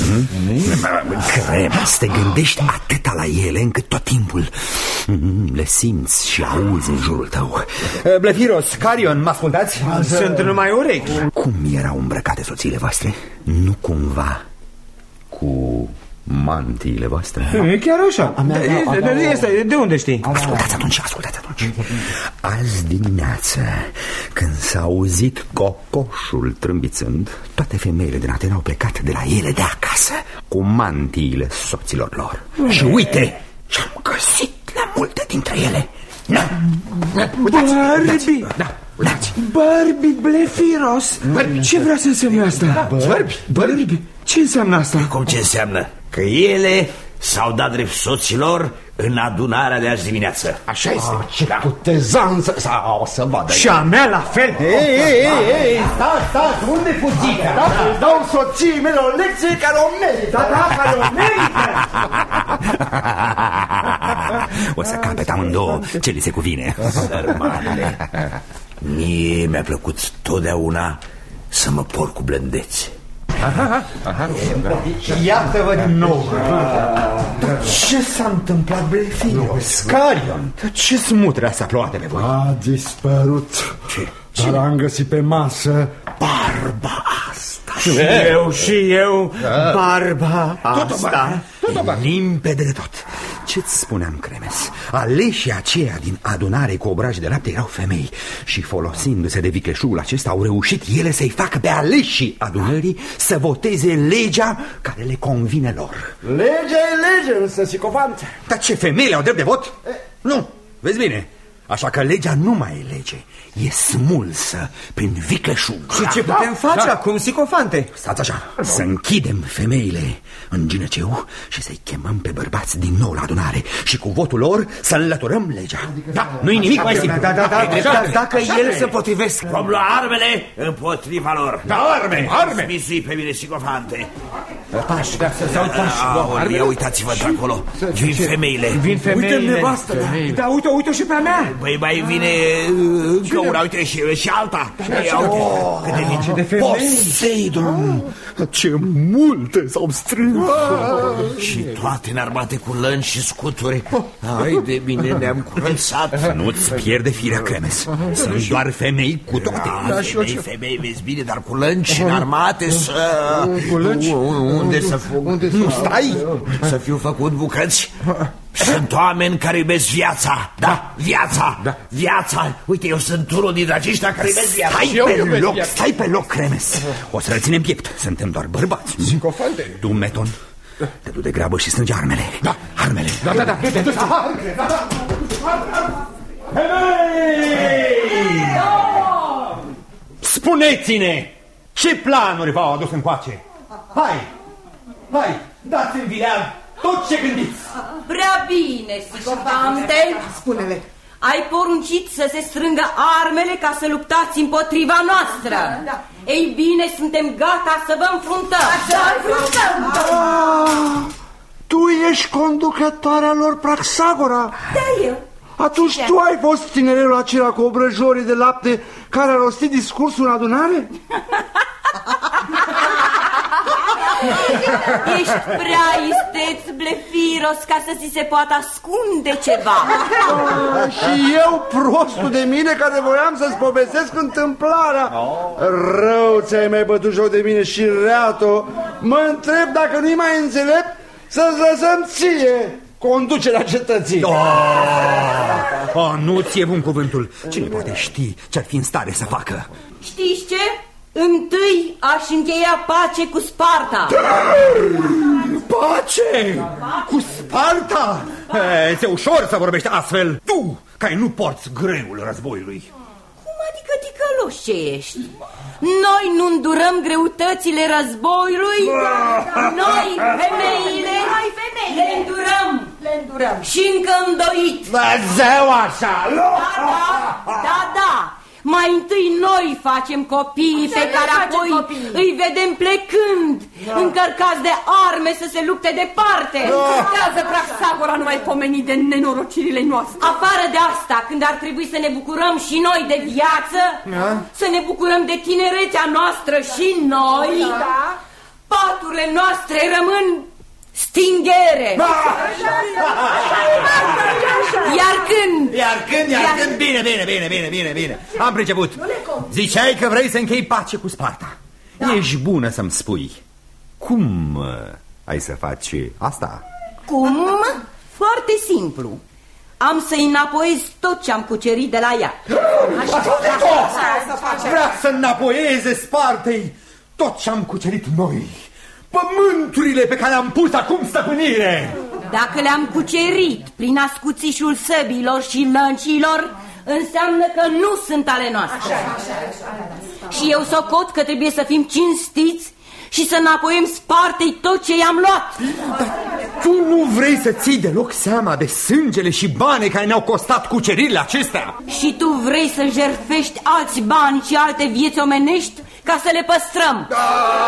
Crema, să te gândești atâta la ele încât tot timpul le simți și auzi în jurul tău. Blefiros, Carion, mă ascultați? Sunt numai urechi. Cum erau îmbrăcate soțiile voastre? Nu cumva cu mantiile voastre? E chiar așa. De, de unde știi? Ascultați atunci, ascultați atunci. Azi dimineață, când s-a auzit cocoșul trâmbițând, toate femeile din Atena au plecat de la ele de acasă cu mantiile soților lor. Și uite, ce-am găsit la multe dintre ele. Na, Barbie! Da, uitați! Barbie Blefiros! Ce vrea să însemne asta? Barbie? Barbie? Ce înseamnă asta? Cum ce înseamnă? Că ele s-au dat drept soților în adunarea de azi dimineață. Așa este. Ah, ce da. Cutezanță să, să vadă. Și a mea la fel. Ei, ei, ei, ei, stați, stați, unde fugiți? Da? Îți dau soției mele o lecție care o merită. Da, da, care o merită. O să capet amândouă ce li se cuvine. Sărmanele, mie mi-a plăcut totdeauna să mă por cu blândețe. Aha, aha. Iată-vă din nou. Ce s-a întâmplat, Blefiros? Carion, ce smutrea s-a plouat pe voi? A dispărut. Ce? Dar am găsit pe masă barba asta. Și eu, și eu, barba asta. Limpede de tot. Ce-ți spuneam, Cremes? Aleșii aceia din adunare cu obraje de lapte erau femei și folosindu-se de vicleșugul acesta au reușit ele să-i facă pe aleșii adunării să voteze legea care le convine lor. Legea e lege, însă, Sicofante. Dar ce, femeile au drept de vot? E? Nu, vezi bine. Așa că legea nu mai e lege, e smulsă prin vicleșug. Și ce putem da, face da. acum, Sicofante? Stați așa, să închidem femeile în ginăceu și să-i chemăm pe bărbați din nou la adunare și cu votul lor să înlăturăm legea. Da, nu-i nimic mai simplu. Da, da, da, da, dacă ele se potrivesc. Vom lua armele împotriva lor. Da, arme, arme. Mizui pe mine, Sicofante. Pași, da, să aud pași. Ia uitați-vă de acolo, vin femeile. Vin femeile. Uite nevastă. Da, uite, uite și pe a mea. Băi, mai vine încă una, uite, și, și alta. Oh, câte vin. Ce de femei. Poseidon, ce multe s-au strâns. Și toate înarmate cu lănci și scuturi. Hai de bine, ne-am curățat. Nu-ți pierde firea, Cremes. Sunt doar femei cu toate. Da, femei, femei, vezi bine, dar cu lănci înarmate să... Cu lănci? Unde să fug? Nu stai? Să fiu făcut bucăți? Sunt oameni care iubesc viața. Da, viața, da. Viața. Uite, eu sunt unul dintre aceștia care iubesc viața. Stai pe loc, viața. Stai pe loc, Cremes. O să răținem piept, suntem doar bărbați. Sicofante. Tu, Meton, te du de grabă și strânge armele. Da, armele. Da, da, da. Hei! Spuneți-ne, ce planuri v-au adus încoace? Hai, hai, dați-mi vileag tot ce gândiți. Prea bine, Sicofante. Spune-le. Ai poruncit să se strângă armele ca să luptați împotriva noastră. Da, da. Ei bine, suntem gata să vă înfruntăm. Să înfruntăm. Ah, tu ești conducătoarea lor, Praxagora. Da, eu. Atunci tu ai fost tinerelul acela cu obrăjorii de lapte care a rostit discursul în adunare? Ești prea isteț, Blefiros, ca să ți se poată ascunde ceva. Și eu, prostul de mine, care voiam să-ți povestesc întâmplarea. Rău ți-ai mai bătut joc de mine și reato. Mă întreb dacă nu-i mai înțelept să-ți lăsăm ție conducerea cetății. Oh, oh, nu ți-e bun cuvântul. Cine poate ști ce-ar fi în stare să facă? Știți ce? Întâi aș încheia pace cu Sparta. Pace? Cu Sparta? E, ți-e ușor să vorbești astfel. Tu, care nu porți greul războiului. Cum adică ticăloși ce ești? Noi nu îndurăm greutățile războiului. Noi, femeile, Noi, femeile le îndurăm. Le îndurăm. Și încă îndoit. Da, zeu așa. Da, da, da, da. Mai întâi noi facem copiii pe care apoi copiii. Îi vedem plecând, da. încărcați de arme să se lupte departe. Încurtează Praxagora numai pomenit de nenorocirile noastre. Afară de asta, când ar trebui să ne bucurăm și noi de viață, da. să ne bucurăm de tinerețea noastră și noi, da. paturile noastre rămân stinghere. Iar când Iar când, iar, iar când Bine, bine, bine, bine, bine, bine Am priceput. Ziceai că vrei să închei pace cu Sparta, da. Ești bună să-mi spui cum ai să faci asta? Cum? Foarte simplu. Am să-i înapoiez tot ce am cucerit de la ea. Vrea să înapoieze Spartei tot ce am cucerit noi, pământurile pe care le-am pus acum stăpânire. Dacă le-am cucerit prin ascuțișul săbilor și lăncilor, înseamnă că nu sunt ale noastre. Așa, așa, așa. Și eu socot că trebuie să fim cinstiți și să înapoiem Spartei tot ce i-am luat. Dar tu nu vrei să ții deloc seama de sângele și bani care ne-au costat cuceririle acestea? Și tu vrei să jertfești alți bani și alte vieți omenești ca să le păstrăm. Da,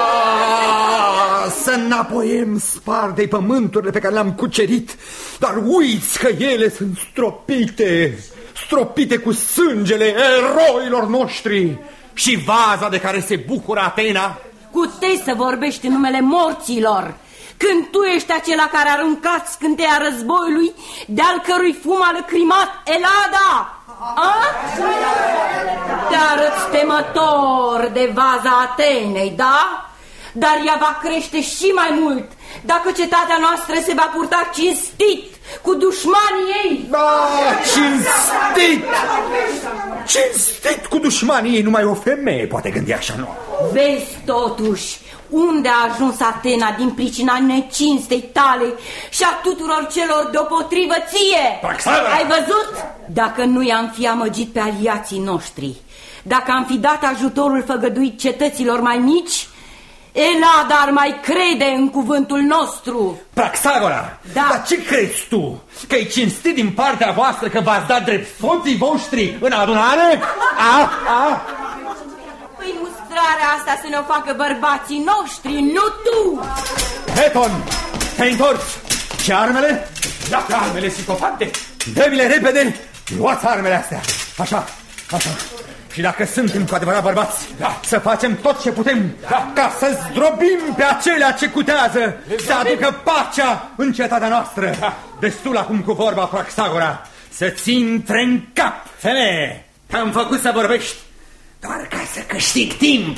să înapoiem Spartei pământurile pe care le-am cucerit, dar uiți că ele sunt stropite, stropite cu sângele eroilor noștri. Și vaza de care se bucură Atena. Cutei să vorbești în numele morților, când tu ești acela care a aruncat scânteia războiului, de-al cărui fum a lăcrimat Elada. A? Te arăți temător de vaza Atenei, da? Dar ea va crește și mai mult dacă cetatea noastră se va purta cinstit cu dușmanii ei. Da, cinstit! Cinstit cu dușmanii ei, numai o femeie poate gândi așa, nu? Vezi totuși unde a ajuns Atena din pricina necinstei tale și a tuturor celor deopotrivă ție. Praxagora! Ai văzut? Dacă nu i-am fi amăgit pe aliații noștri, dacă am fi dat ajutorul făgăduit cetăților mai mici, Elada ar mai crede în cuvântul nostru. Praxagora, da. Dar ce crezi tu? Că-i cinstit din partea voastră că v-ați dat drept soții voștri în adunare? A? A? Păi mustrarea asta să ne o facă bărbații noștri, nu tu. Meton, te-ai întors. Ce armele? Dacă armele psihopate, dă-mi-le repede. Luați armele astea. Așa, așa. Și dacă suntem cu adevărat bărbați, da. Să facem tot ce putem, da. Ca să zdrobim pe acelea ce cutează, să aducă pacea în cetatea noastră, da. Destul acum cu vorba, Praxagora. Să-ți intre în cap, femeie. Te-am făcut să vorbești doar ca să câștig timp.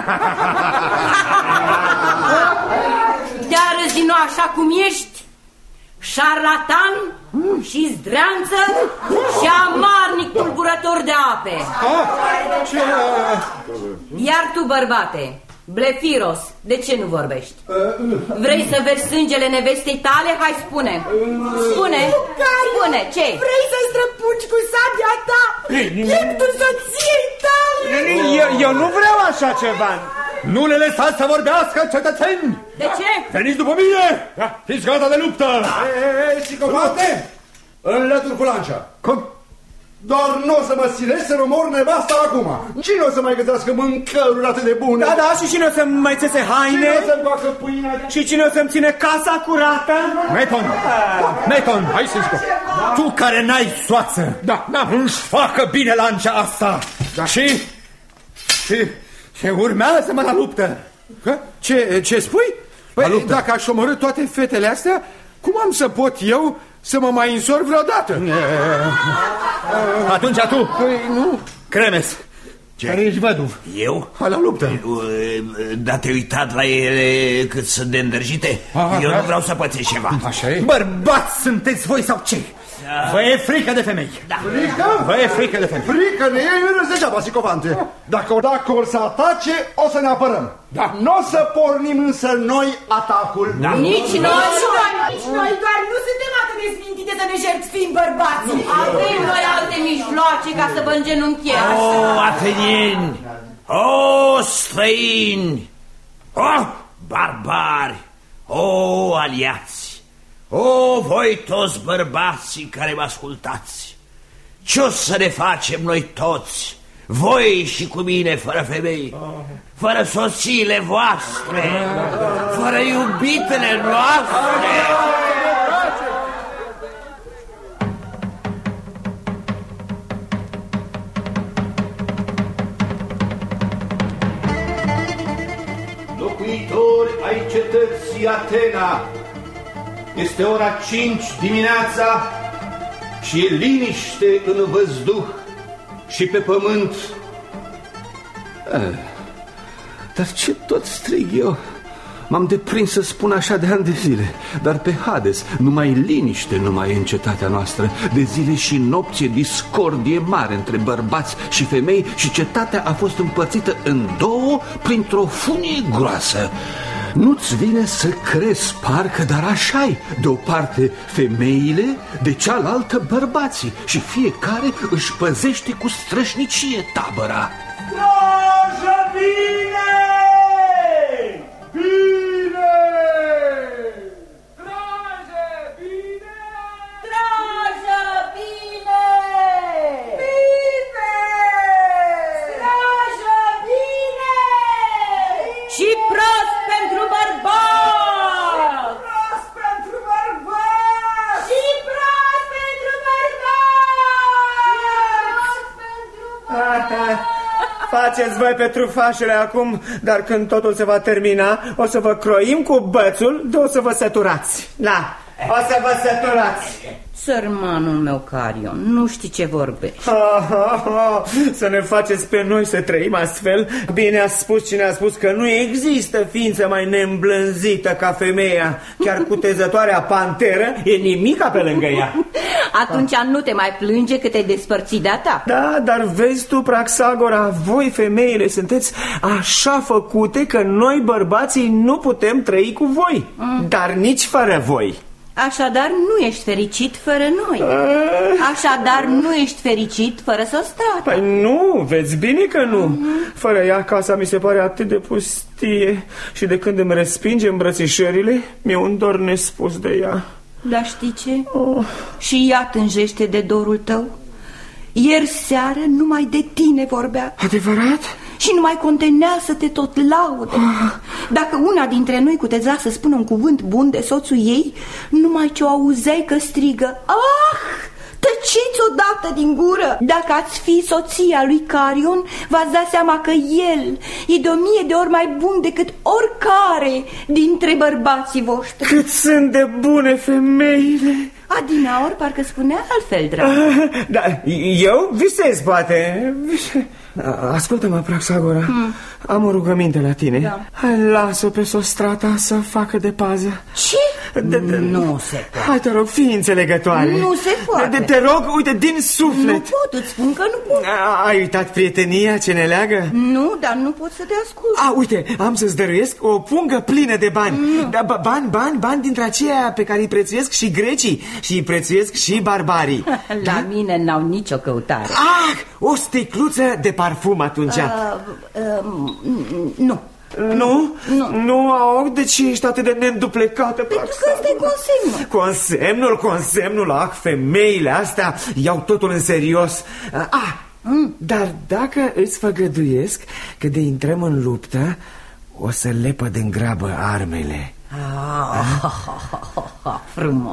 Te arăți din nou așa cum ești, șarlatan și zdreanță și amarnic tulburător de ape. Iar tu, bărbate, Blefiros, de ce nu vorbești? Vrei să vezi sângele nevestei tale? Hai, spune. Spune, spune, ce? Vrei să străpungi cu sabia ta pieptul soției tale? Eu, eu nu vreau așa ceva. Nu le lăsați să vorbească, cetățeni! De ce? Veniți după mine! Fiți gata de luptă! Ei, psicopate! Înlături cu lancia! Cum? Doar nu o să mă silesc să omor nevasta acum. Cine o să mai gătească mâncăruri atât de bune? Da, da, și cine o să mai țese haine? Cine o să-mi facă pâine? Și cine o să-mi ține casa curată? Meton! Meton! Hai, Sisco! Tu care n-ai soață! Da, da. Își facă bine lancia asta! Da. Și... Și... Și urmează-mă la luptă! Ce, ce spui? Păi, dacă aș omorâ toate fetele astea, cum am să pot eu să mă mai însor vreodată? Atunci tu, păi, nu. Cremes, ce? Care ești văduv? Eu? La luptă. Dar te-ai uitat la ele cât sunt de îndrăjite? Aha, eu da? nu vreau să pățesc ceva. Așa e? Bărbați sunteți voi sau ce? Da. Vă e frică de femei. Da. Frică? Vă e frică de femei. Frică ne e, nu degeaba, Sicovante. Dacă, dacă or să atace, o să ne apărăm. Da. Nu o să pornim însă noi atacul. Da. Nici noi, nici noi, doar nu suntem atât de smintite să ne jertfim bărbații. Avem noi alte mijloace ca să vă îngenunchiem. O, atenieni! O, străini! O, barbari! O, aliați! O, voi toți bărbații care mă ascultați, ce o să ne facem noi toți, voi și cu mine, fără femei, fără soțiile voastre, fără iubitele noastre? Locuitori ai cetății Atena, este ora cinci dimineața și e liniște în văzduh și pe pământ. Eh, dar ce tot strig eu? M-am deprins să spun așa de ani de zile. Dar pe Hades numai liniște nu mai e în cetatea noastră. De zile și nopți e discordie mare între bărbați și femei și cetatea a fost împărțită în două printr-o funie groasă. Nu-ți vine să crezi, parcă, dar așa-i. De o parte femeile, de cealaltă bărbații. Și fiecare își păzește cu strășnicie tabăra. Trajă bine! Bine! Trajă bine! Trajă bine! Bine! Trajă bine! Și prost pentru bărbați! Prost pentru bărbați! Și prost pentru bărbați! Faceți voi pe trufașele acum, dar când totul se va termina, o să vă croim cu bățul, de o să vă săturați. Da, o să vă săturați. Sărmanul meu, Carion, nu știi ce vorbești. Ha, ha, ha. Să ne faceți pe noi să trăim astfel? Bine a spus cine a spus că nu există ființă mai neîmblânzită ca femeia. Chiar cutezătoarea panteră e nimica pe lângă ea. Atunci nu te mai plânge că te-ai despărțit de-a ta. Da, dar vezi tu, Praxagora, voi femeile sunteți așa făcute că noi bărbații nu putem trăi cu voi, mm. dar nici fără voi. Așadar nu ești fericit fără noi. Așadar nu ești fericit fără Sostrata. Păi nu, vezi bine că nu. mm-hmm. Fără ea casa mi se pare atât de pustie. Și de când îmi respinge îmbrățișările, mi-e un dor nespus de ea. Dar știi ce? Oh. Și ea tânjește de dorul tău. Ieri seară numai de tine vorbea. Adevărat? Și nu mai contenea să te tot laude. Dacă una dintre noi cuteza să spună un cuvânt bun de soțul ei, numai ce o auzeai că strigă: ah, tăciți odată din gură! Dacă ați fi soția lui Carion, v-ați da seama că el e de o mie de ori mai bun decât oricare dintre bărbații voștri. Cât sunt de bune femeile! Adinaori parcă spunea altfel, drag. Da, eu visez, poate. Ascultă-mă, Praxagora, hmm. am o rugăminte la tine. Da. Hai, lasă pe Sostrata să facă de pază. Ce? De, de, nu se poate. Hai, te rog, fii înțelegătoare. Nu se poate. De, de, te rog, uite, din suflet. Nu pot, îți spun că nu pot. A, ai uitat prietenia ce ne leagă? Nu, dar nu pot să te ascult. A, uite, am să-ți dăruiesc o pungă plină de bani. Da, bani, bani, bani dintre aceia pe care îi prețuiesc și grecii și îi prețuiesc și barbarii. La da? mine n-au nicio căutare. Ah, o sticluță de parfum atunci. Uh, uh, nu. Nu? Nu. Nu, au, de ce ești atât de neînduplecată? Pentru că ăsta e consemnul. Consemnul, consemnul, ah, femeile astea iau totul în serios. Ah, mm. Dar dacă îți făgăduiesc că de intrăm în luptă, o să lepăd în grabă armele. Ah, ah? Frumos.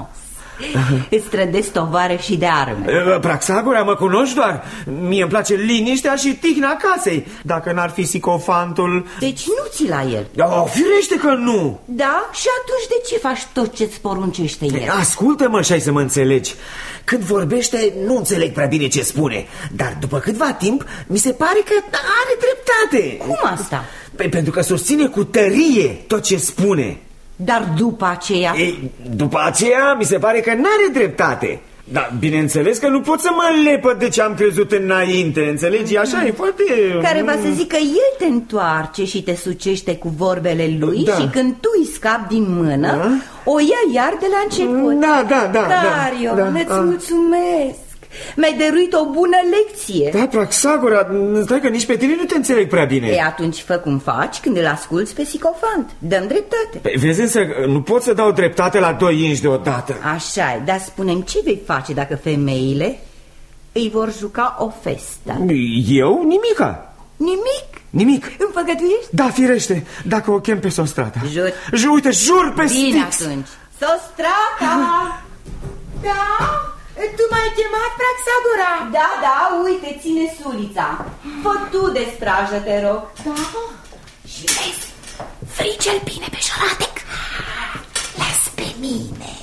Îți trădesc tovarășii de arme. Praxagora, mă cunoști doar. Mie îmi place liniștea și tihna casei. Dacă n-ar fi sicofantul... Deci nu ți la el. Oh, firește că nu. Da? Și atunci de ce faci tot ce-ți poruncește el? Ascultă-mă și ai să mă înțelegi. Când vorbește, nu înțeleg prea bine ce spune. Dar după câtva timp, mi se pare că are dreptate. Cum asta? Păi pentru că susține cu tărie tot ce spune. Dar după aceea? Ei, după aceea mi se pare că n-are dreptate. Dar bineînțeles că nu pot să mă lepăd de ce am crezut înainte. Înțelegi? Așa e foarte... Care va să zică el te întoarce și te sucește cu vorbele lui, da. Și când tu îi scapi din mână, da. O ia iar de la început. Da, da, da. Cario, da, da, îți da. mulțumesc. Mi-ai dăruit o bună lecție. Da, Praxagora, stai că nici pe tine nu te înțeleg prea bine. E, atunci fă cum faci când îl asculți pe sicofant. Dăm dreptate. Păi, vezi însă, nu pot să dau dreptate la doi inși deodată. Așa-i, dar spune-mi ce vei face dacă femeile îi vor juca o festă? Eu? Nimica. Nimic? Nimic. Îmi făgăduiești? Da, firește, dacă o chem pe Sostrata. Jur? Jur, uite, jur pe Bine Stix. atunci. Sostrata! Da? Tu m-ai chemat, Praxagora? Da, da, uite, ține sulița. Fă tu de strajă, te rog. Da? Și vezi, frige-l bine pe șoratec. Las pe mine.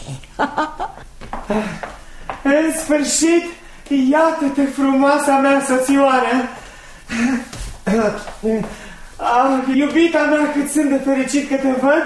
În sfârșit, iată-te, frumoasa mea soțioară. Ah, iubita mea, cât sunt de fericit că te văd.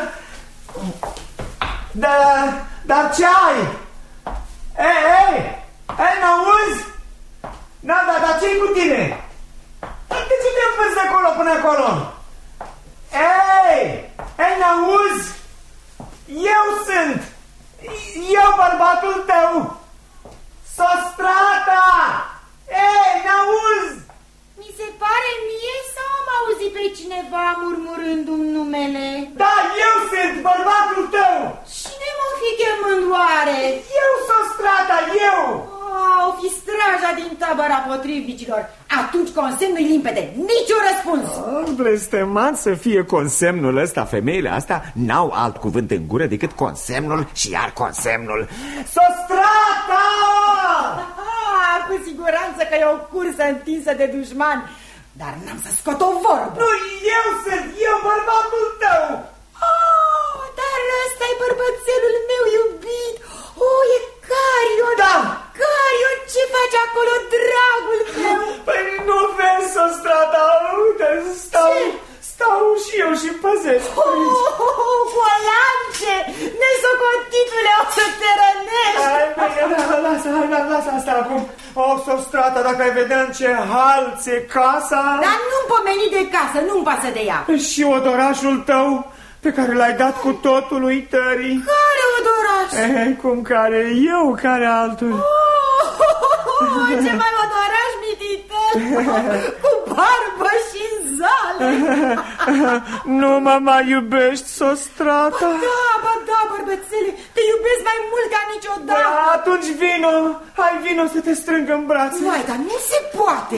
Dar, dar ce ai? Ei, ei, ei, n-auzi? Na, da, dar ce-i cu tine? De ce te învârți de acolo până acolo? Ei, ei, n-auzi? Eu sunt, eu bărbatul tău, Sostrata! Ei, n-auzi? Mi se pare mie sau am auzit pe cineva murmurându-mi numele? Da, eu sunt bărbatul tău! Cine mă fi chemând oare? Eu, Sostrata, eu! Oh, o fi straja din tabăra potrivnicilor. Atunci consemnul-i limpede, niciun răspuns. Oh, blestemat să fie consemnul ăsta. Femeile astea n-au alt cuvânt în gură decât consemnul și iar consemnul. Sostrata! Ah, cu siguranță că e o cursă întinsă de dușmani. Dar n-am să scot o vorbă. Nu, eu sunt, eu bărbatul tău. Oh, dar ăsta e bărbățelul meu iubit. Oh, e Cario. Da. Cario, ce faci acolo, dragul meu? Păi nu vezi, Sostrata, uite, stau, stau și eu și păzesc. Oh, golance, nesocotitule, o să te rănești. Hai, bine, lasă, hai, lasă asta acum. O, Sostrata, dacă ai vedea în ce hal ți-e casa... Dar nu-mi pomeni de casă, nu-mi pasă de ea. Și odorașul tău pe care l-ai dat cu totul uitării. Care odoraș? Eh, cum care? Eu, care altul? Oh, oh, oh, ce mai odoraș mititel, cu barbă și zale. Nu mă mai iubești, Sostrata? Ba da, ba da, bărbățele, te iubesc mai mult ca niciodată. Da, atunci vino, hai vino să te strâng în brațe. Vai, dar nu se poate.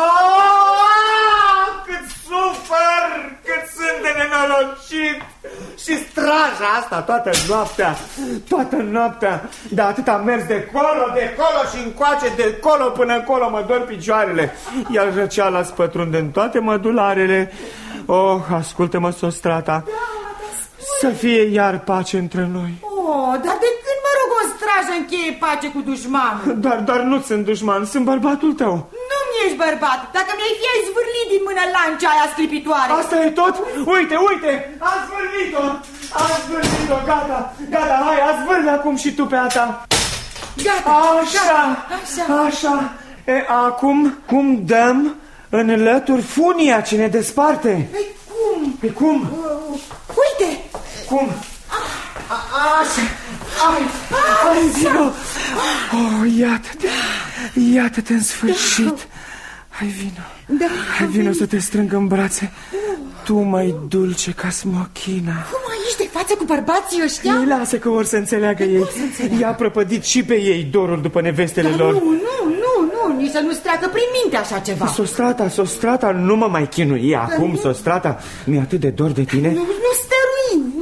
Oh, cât sufăr, cât sunt de nenorocit. Și straja asta toată noaptea, toată noaptea. De atât am mers de colo, de colo și încoace, de colo până colo mă dor picioarele. Iar răceala spătrunde în toate mădularele. Oh, ascultă-mă, Sostrata, să fie iar pace între noi. Oh, dar de când, mă rog, o strajă încheie pace cu dușmanul? Dar, dar nu sunt dușman, sunt bărbatul tău. Nu-mi ești bărbat, dacă mi-ai fi ai zvârlit din mână lancea aia scripitoare. Asta e tot? Uite, uite, am zvârlit-o, am zvârlit-o, gata, gata, hai, azvârli acum și tu pe a ta. Gata, așa, gata, așa, așa. E, acum, cum dăm în lături funia ce ne desparte? Păi cum? Păi cum? Uh, uite! Cum? Așa! Ai, ai, vino! Oh, iată-te! Iată-te în sfârșit! Hai, vino! Da, hai, vino să te strâng în brațe! Tu mai dulce ca smochina! Cum aici de față cu bărbații ăștia? Ei, lasă că or să înțeleagă ei. I-a prăpădit și pe ei dorul după nevestele Dar lor. Nu, nu, nu, nu, nici să nu-ți treacă prin minte așa ceva. Sostrata, Sostrata, nu mă mai chinui acum, Sostrata. Mi-e atât de dor de tine. Nu, nu stărui,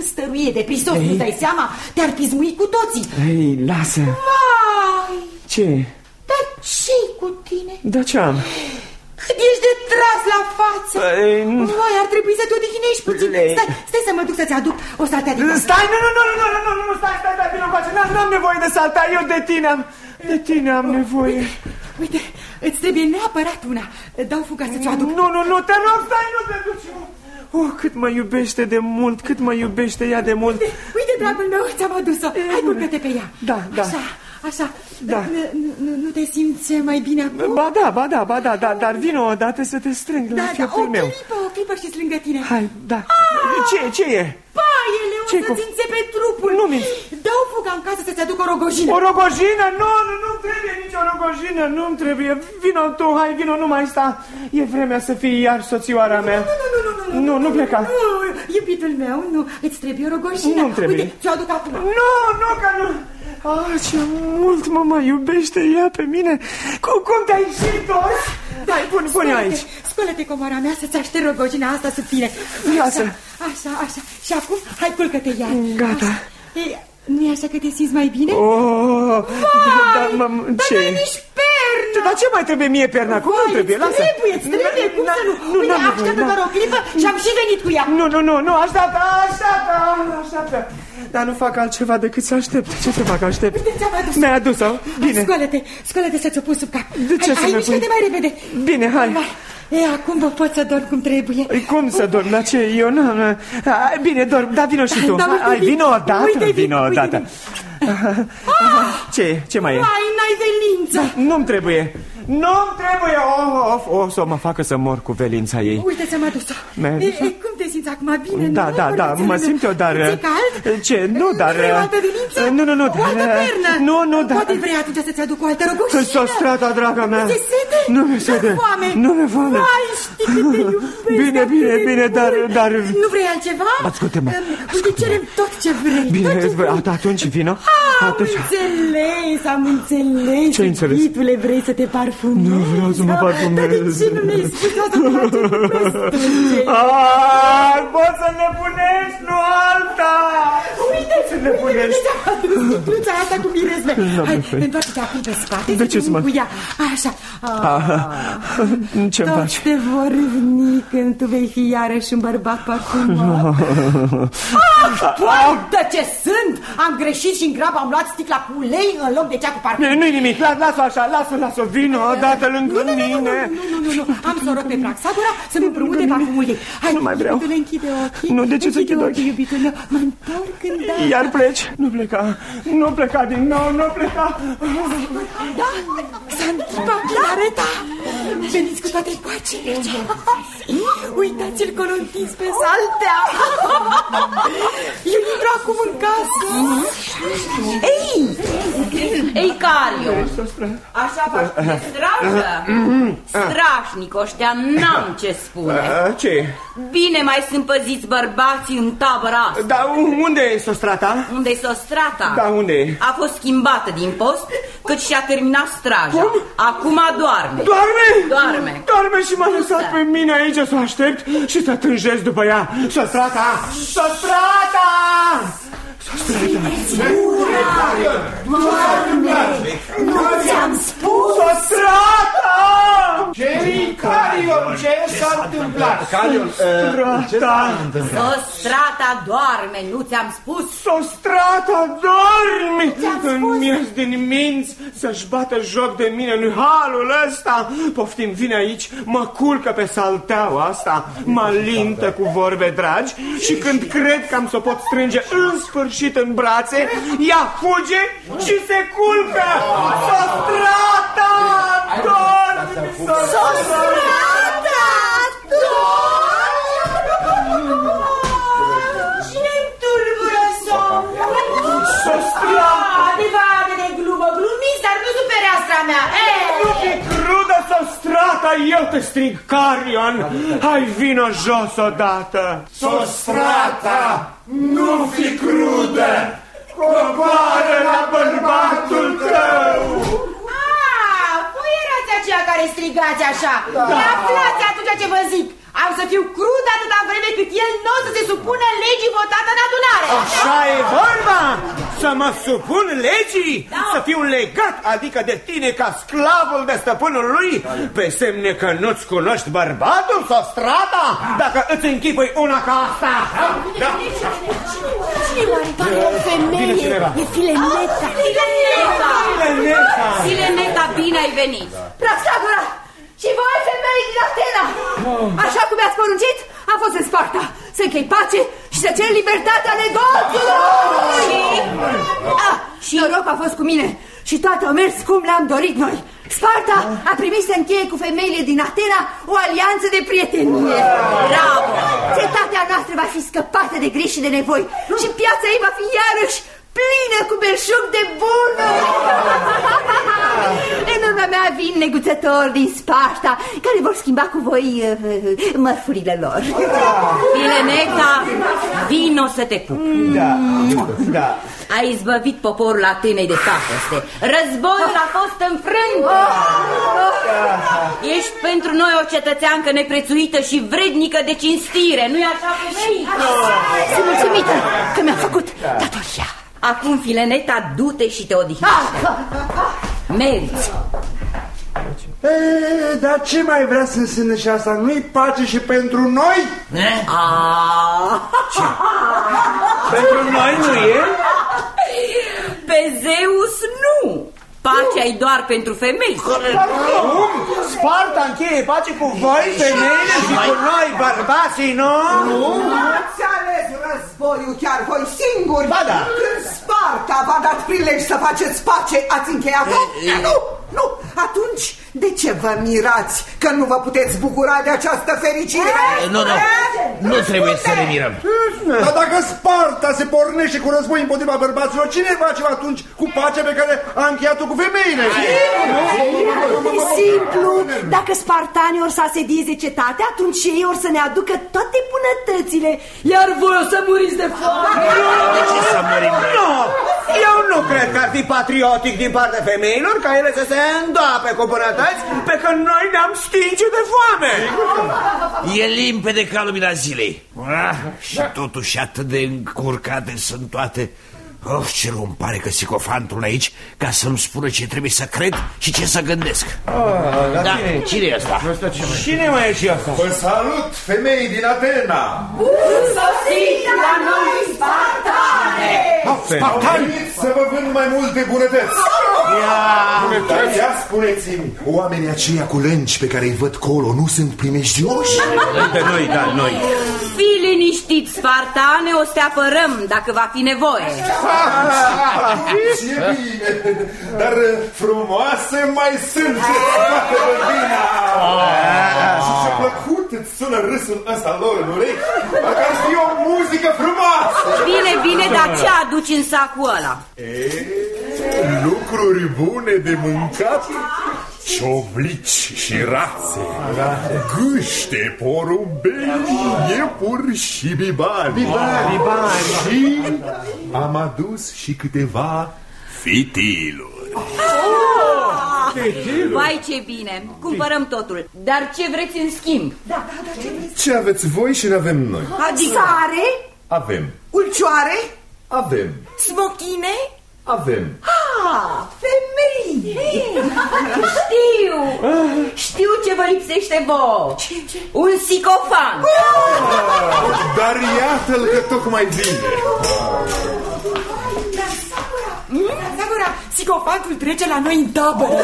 stăruie de prisos, nu dai seama? Te-ar pismui cu toții. Ei, lasă. Vai! Ce? Dar ce-i cu tine? Da ce-am? Cât ești de tras la față. Ei, vai, ar trebui să te odihnești puțin. Stai, stai să mă duc să-ți aduc o saltea de casă. Stai, nu, nu, nu, nu, nu, nu, nu, nu, stai, stai, stai, vină încoace. N-am nevoie de salta, eu de tine am, de tine am nevoie. Uite, uite, îți trebuie neapărat una. Dau fuga să-ți o aduc. Nu, nu, nu, te rog, stai, nu te duci. Oh, cât mă iubește de mult, cât mă iubește ea de mult. Uite, uite, dragul meu, ți-am adus-o. Hai, culcă-te pe ea. Da, da. Așa, așa. Da. Nu, nu te simți mai bine acum? Ba da, ba da, ba da, da, dar vino odată să te strâng la da, fieptul da, meu. o clipă, o clipă și lângă tine. Hai, da. Ce, ce e? Paiele, o să-ți înțepe trupul. Nu mi Dau fuga în casă să-ți aduc o rogojină. O rogojină? Nu, nu, nu trebuie nicio rogojină, nu-mi trebuie. Vino tu, hai, vino, nu mai sta. E vremea să fii iar soțioara mea. Nu, nu, nu, nu, nu, nu, nu pleca. Nu, iubitul meu, nu, îți trebuie o rogojină. Nu-mi trebuie. Uite, ți-o aduc acum. Nu, nu, că nu. Ah, ce mult mă mai iubește ea pe mine. Cum, cum te-ai ieșit toți? Dai, pune, pune aici. Scoală-te, comora mea, să-ți aștept rogojina asta sub tine. Lasă. Așa, așa, așa. Și acum, hai, culcă-te iar. Gata. Ei, nu-i așa că te simți mai bine? Oh, vai, da, mă, dar ce? n-ai nici pernă. Dar ce mai trebuie mie perna? Cum nu trebuie? Lasă. Trebuie, trebuie, cum să nu? Uite, așteaptă doar o clipă și am și venit cu ea. Nu, nu, nu, nu, așteaptă, așteaptă, așteaptă. Dar nu fac altceva decât să aștept. Ce să fac, aștept? Uite, ți-am adus. Mi-ai adus-o? Bine. Scoală-te, scoală-te să ți-o pun sub cap. De ce hai, să hai, ne pui? mișcă-te mai repede. Bine, hai. E, acum vă pot să dorm cum trebuie. Cum să dorm? La ce? Eu n-am... Bine, dorm, da, vino și tu. Da, uite, hai, vino odată, uite, vino uite, odată. Ce? Ce mai e? Ai, n-ai velință. Nu-mi trebuie. Nu-mi trebuie. Oh, oh, oh, o să mă facă să mor cu velința ei. Uite, ți-am adus-o. E, e, cum te simți acum? Bine, da, nu? Da, da, mă simt eu, dar... Ți-e cald? Ce? Nu, dar... Vrei o altă velință? Nu, nu, nu. O altă pernă? Nu, nu, dar... Poate vrei atunci să-ți aduc o altă rogojină? Sostrata, draga mea. Ți-e sete? Nu mi-e sete. foame? Nu mi-e foame. Vai, știi cât te iubesc. Bine, bine, bine, dar... dar... Nu vrei altceva? Ascultă-mă. Uite, cerem tot ce vrei. Bine, atunci vino. Am înțeles, am înțeles. Ce înțeles? Iubitule, vrei să te parfumezi? Nu vreau să mă parfumez. Dar de ce nu ne-ai spus asta cu prostunce? Ah, poți să nebunești, nu alta! Uite, uite, ți-am adus sticluța asta cu mirezme. Hai, întoarce-te acum pe spate. De ce să mă... cu ea. Așa. Ce-mi faci? Toți te vor râvni când tu vei fi iarăși un bărbat parfumat. Poate ce sunt! Am greșit și în grabă am luat sticla cu ulei în loc de cea cu parfum. Nu-i nimic, las-o așa, lasă-o, lasă-o, vină odată lângă mine. Nu, nu, nu, am să o rog pe Praxagora să-mi împrumute parfumul ei. Hai, nu mai vreau. iubitule, închide ochii. Nu, de ce să închid ochii? Iubitul meu, mă întorc îndată. Iar pleci? Nu pleca, nu pleca din nou, nu pleca. Da, Xantipa, Clareta, veniți cu toate coacele. Uitați-l că l-a întins pe saltea. Eu intru acum în casă. Ei, ei, Cario, așa faci de strașă? Strașnic, ăștia n-am ce spune. Ce? Bine mai sunt păziți bărbații în tabăra asta. Dar unde e Sostrata? Unde e Sostrata? Da, unde e? A fost schimbată din post, cât și-a terminat straja. Cum? Acum doarme. Doarme? Doarme. Doarme și m-a lăsat pe mine aici să o aștept și să tânjesc după ea. Sostrata! Sostrata! Doarme! Nu ți-am spus! Sostrata! Ce-i, Carion? Ce s-a întâmplat? Carion, ce s-a întâmplat? Sostrata doarme, nu ți-am spus? Sostrata dormi! Îmi ies din minți să-și bată joc de mine în halul ăsta. Poftim, vine aici, mă culcă pe salteaua asta, mă alintă cu vorbe dragi și când cred că am să o pot strânge în sfârșit în brațe, ea fuge și se culcă. Sostrata dormi! Sostrata dormi! Ce-mi tulbură somnul? Sostrata! De vadă de glumă, glumiți, dar nu sunt fereastra mea. Nu fi crudă, Sostrata, eu te strig, Carion. Hai, vino jos odată. Sostrata, nu fi crudă! Coboară la bărbatul tău! Ah, voi erați aceia care strigați așa. Da. Aflați atunci ce vă zic. Am să fiu crud atâta vreme cât el nu o să se supună legii votate în adunare. Așa e vorba? Să mă supun legii? Da. Să fiu legat, adică de tine ca sclavul de stăpânul lui? Pe semne că nu-ți cunoști bărbatul sau strata? Dacă îți închipui una ca asta. Da. Cine oare pare o femeie? E Fileneta. Fileneta! Fileneta! Fileneta, bine ai venit! Praxagora! Și voi, femei din Atena! Așa cum mi-ați poruncit, am fost în Sparta să închei pace și să cer libertatea negoților! Și... Ah, și noroc a fost cu mine și toate au mers cum le-am dorit noi. Sparta a primit să încheie cu femeile din Atena o alianță de prietenie. Bravo! Cetatea noastră va fi scăpată de griji și de nevoi și piața ei va fi iarăși plină cu belșug de bunuri. În urma mea vin neguțători din Sparta care vor schimba cu voi uh, mărfurile lor. Fileneta, vino să te pup. Da, da. Ai izbăvit poporul Atenei de pacoste. Războiul a fost înfrânt. Ești pentru noi o cetățeancă neprețuită și vrednică de cinstire. Nu-i așa, femei? Sunt mulțumită că mi-a făcut datoria. Acum, Fileneta, du-te și te odihnește. Meriți. E, dar ce mai vrea să însemne și asta? Nu-i pace și pentru noi? Ce? Pentru noi nu e? Pe Zeus nu. Pacea-i doar pentru femei. Cum? Sparta încheie pace cu voi, femeile, și cu noi, bărbații, nu? Nu? Ați ales războiul chiar voi singuri? Ba da. Când Sparta v-a dat prilej să faceți pace, ați încheiat-o? Nu, nu. Atunci, de ce vă mirați că nu vă puteți bucura de această fericire? Nu, nu, nu trebuie să ne mirăm. Dar dacă Sparta se pornește cu război împotriva bărbaților, cine face atunci cu pacea pe care a încheiat-o cu femeile? E simplu, dacă spartanii or să asedieze cetatea, atunci ei or să ne aducă toate bunătățile, iar voi o să muriți de foame. De ce să murim? Nu, eu nu cred că ar fi patriotic din partea femeilor ca ele să se îndoape cu bunătăți pe când noi ne-am stinge de foame. E limpede ca lumina zilei. Ah, și totuși atât de încurcate sunt toate. Oh, ce rău îmi pare că sicofantul aici ca să-mi spună ce trebuie să cred și ce să gândesc. Oh, da, cine, cine e ăsta? Cine mai e și ăsta? Vă salut, femei din Atena! Bun sosit la noi, Spartane! Spartani! Să vă vând mai multe bunătăți! Bunătăți? Ia spuneți-mi, oamenii aceia cu lângi pe care îi văd colo nu sunt primejdioși? De noi, da, noi. Fii liniștit, Spartane, o să te apărăm dacă va fi nevoie. Ce bine! Dar frumoase mai sunt! Toată bărbina! Și ce plăcut îți sună râsul ăsta lor în urechi! Dacă ar fi o muzică frumoasă! Bine, bine, dar ce aduci în sacul ăla? E, lucruri bune de mâncat, ciovlici și rațe, gâște, porumbei, iepuri și bibani. Bibani, bibani. Și am adus și câteva fitiluri. Oh! Vai, ce bine! Cumpărăm totul. Dar ce vreți în schimb? Da, da, da, ce vreți? Ce aveți voi și n-avem noi? Adică? Sare? Avem. Ulcioare? Avem. Smochine? Avem. Ah, femei! Știu! Știu ce vă lipsește vouă! Ce, ce? Un sicofan! Dar iată-l că tocmai vine! Zagora, sicofantul trece la noi în tabără.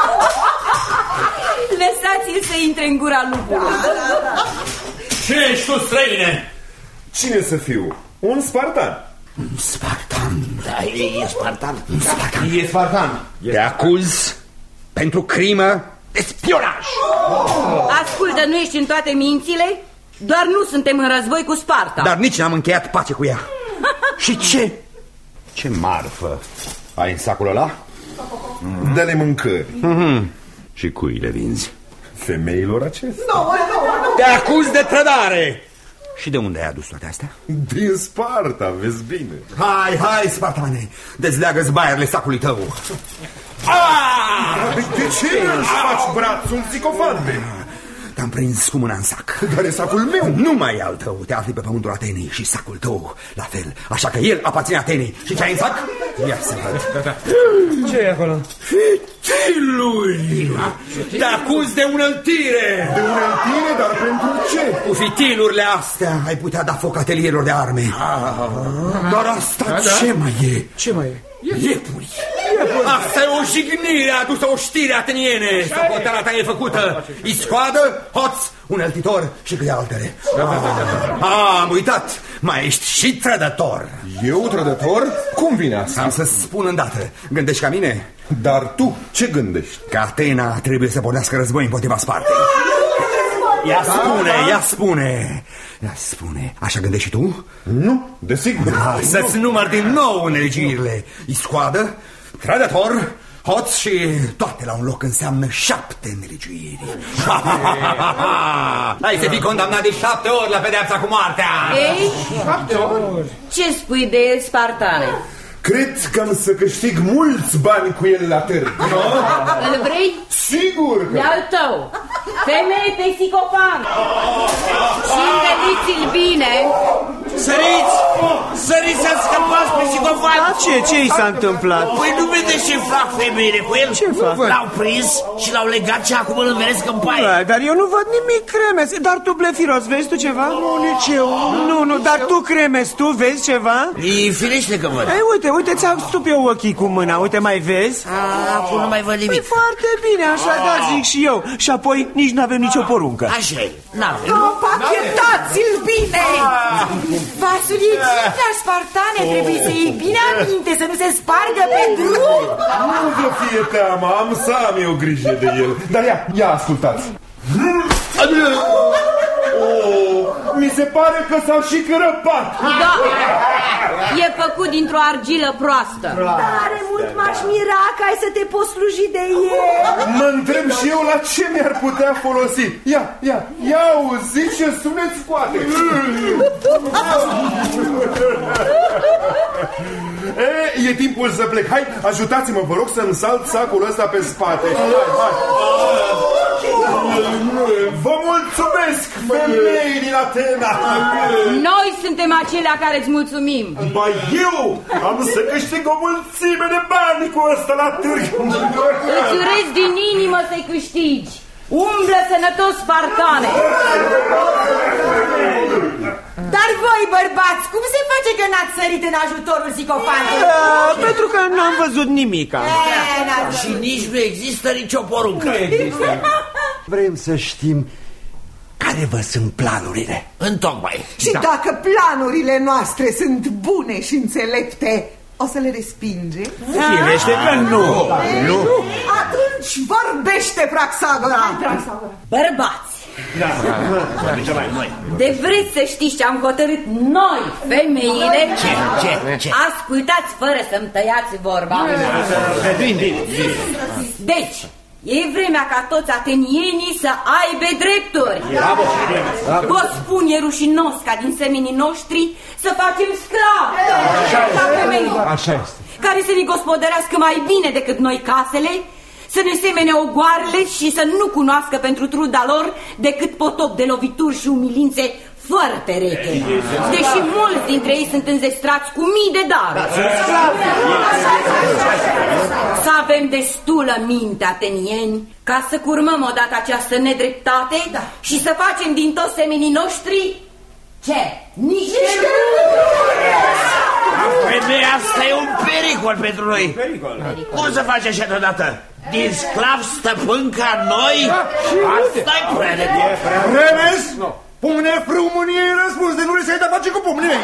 Lăsați-l să intre în gura lupului. Cine ești tu, străine? Cine să fiu? Un spartan. Un spartan. Da, e, e spartan. Un spartan. E spartan. Te acuz pentru crimă de spionaj. Ascultă, nu ești în toate mințile? Doar nu suntem în război cu Sparta. Dar nici n-am încheiat pace cu ea. Și ce? Ce marfă ai în sacul ăla? Mm-hmm. Dă-le mâncări. Mm-hmm. Și cui le vinzi? Femeilor acestea. Nu, nu, nu. Te acuz de trădare. Și de unde ai adus toate astea? Din Sparta, vezi bine. Hai, hai, spartane, dezleagă-ți baierele sacului tău. De ce își faci brațul, zicofante? te-am prins cu mâna în sac. Dar e sacul meu. Nu mai al tău, te afli pe pământul Atenei și sacul tău la fel. Așa că el aparține Atenei. Și ce ai în sac? Ia să văd. Ce e acolo? Fitiluri! Te acuz de unăltire! De unăltire? Dar pentru ce? Cu fitilurile astea ai putea da foc atelierilor de arme. Dar asta da, ce da? mai e? Ce mai e? Iepuri! Asta e o jignire adusă o știre ateniene. Socoteala ta e făcută. Iscoadă, hoț, uneltitor și câte altele. Da, da, da, da. Ah, am uitat. Mai ești și trădător. Eu trădător? Cum vine asta? Am să spun îndată. Gândești ca mine? Dar tu ce gândești? Că Atena trebuie să pornească război împotriva Spartei. Ia spune, ia spune. Ia spune. Așa gândești și tu? Nu, desigur. Da, să-ți număr din nou nelegiurile. Iscoadă, trădător, hoț și toate la un loc înseamnă șapte nelegiuiri. Hai să fii condamnat de șapte ori la pedeapsa cu moartea. Ei, șapte ori? Ce spui de el, Spartane? Cred că am să câștig mulți bani cu el la târg. No? Îl vrei? Sigur că... E al tău. Femeie pe psicofan. Și înveliți-l bine. Săriți! Săriți să scăpați pe psicofan! Da, ce? Ce i s-a întâmplat? Păi nu vedeți ce fac femeile cu el? Ce fac? L-au prins și l-au legat și acum îl învelesc în paie. Da, dar eu nu văd nimic, Cremes. Dar tu, Blefiros, vezi tu ceva? Nu, nici eu. Nu, nu, dar tu, Cremes, tu vezi ceva? E firește că văd. Ei, uite, uite, ți-am stup eu ochii cu mâna. Uite, mai vezi? A, acum nu mai văd nimic. Păi foarte bine, așa, da, zic și eu. Și apoi nici n-avem nicio poruncă. Așa e, n-avem. Pachetați-l bine! Vasulici, dar Spartane, trebuie să iei bine aminte, să nu se spargă pe drum. Nu vă fie teamă, am să am eu grijă de el. Dar ia, ia ascultați. Oh, mi se pare că s-a și crăpat. Da, e făcut dintr-o argilă proastă. Tare mult m-aș mira că ai să te poți sluji de el. Mă întreb și eu la ce mi-ar putea folosi. Ia, ia, ia auzi ce sunet scoate. E, e timpul să plec. Hai, ajutați-mă, vă rog, să-mi salt sacul ăsta pe spate. Hai, hai. Vă mulțumesc, femei din Atena. Noi suntem acelea care îți mulțumim. Ba eu am să câștig o mulțime de bani cu ăsta la târg. Îți urez din inimă să-i câștigi. Umblă sănătos, Spartane. Dar voi, bărbați, cum se face că n-ați sărit în ajutorul psicofantului? Pentru că n-am văzut nimica. Și nici nu există nicio poruncă. Vrem să știm care vă sunt planurile. Întocmai. Și da. Dacă planurile noastre sunt bune și înțelepte, o să le respinge? Firește că nu. Nu. Atunci vorbește, Praxagora. Bărbați, Da, noi. de vreți să știți ce am hotărât noi, femeile? Ce? Ce? Ce? Ascultați fără să-mi tăiați vorba. Deci, e vremea ca toți atenienii să aibă drepturi. Vă spun, e rușinos ca din semenii noștri să facem sclavi ca femei care să ne gospodărească mai bine decât noi casele, să ne semene ogoarele și să nu cunoască pentru truda lor decât potop de lovituri și umilințe fără pereche. Deși mulți dintre ei sunt înzestrați cu mii de daruri. Să avem destulă minte, atenieni, ca să curmăm odată această nedreptate și să facem din toți semenii noștri ce? Niște Femeia asta e un pericol pentru noi. Pericol. Cum să faci așa deodată? Din sclav stăpân ca noi? Asta-i prea de tot. Remes? Pune frumunie în răspuns de nu le să-i da face cu pumnii.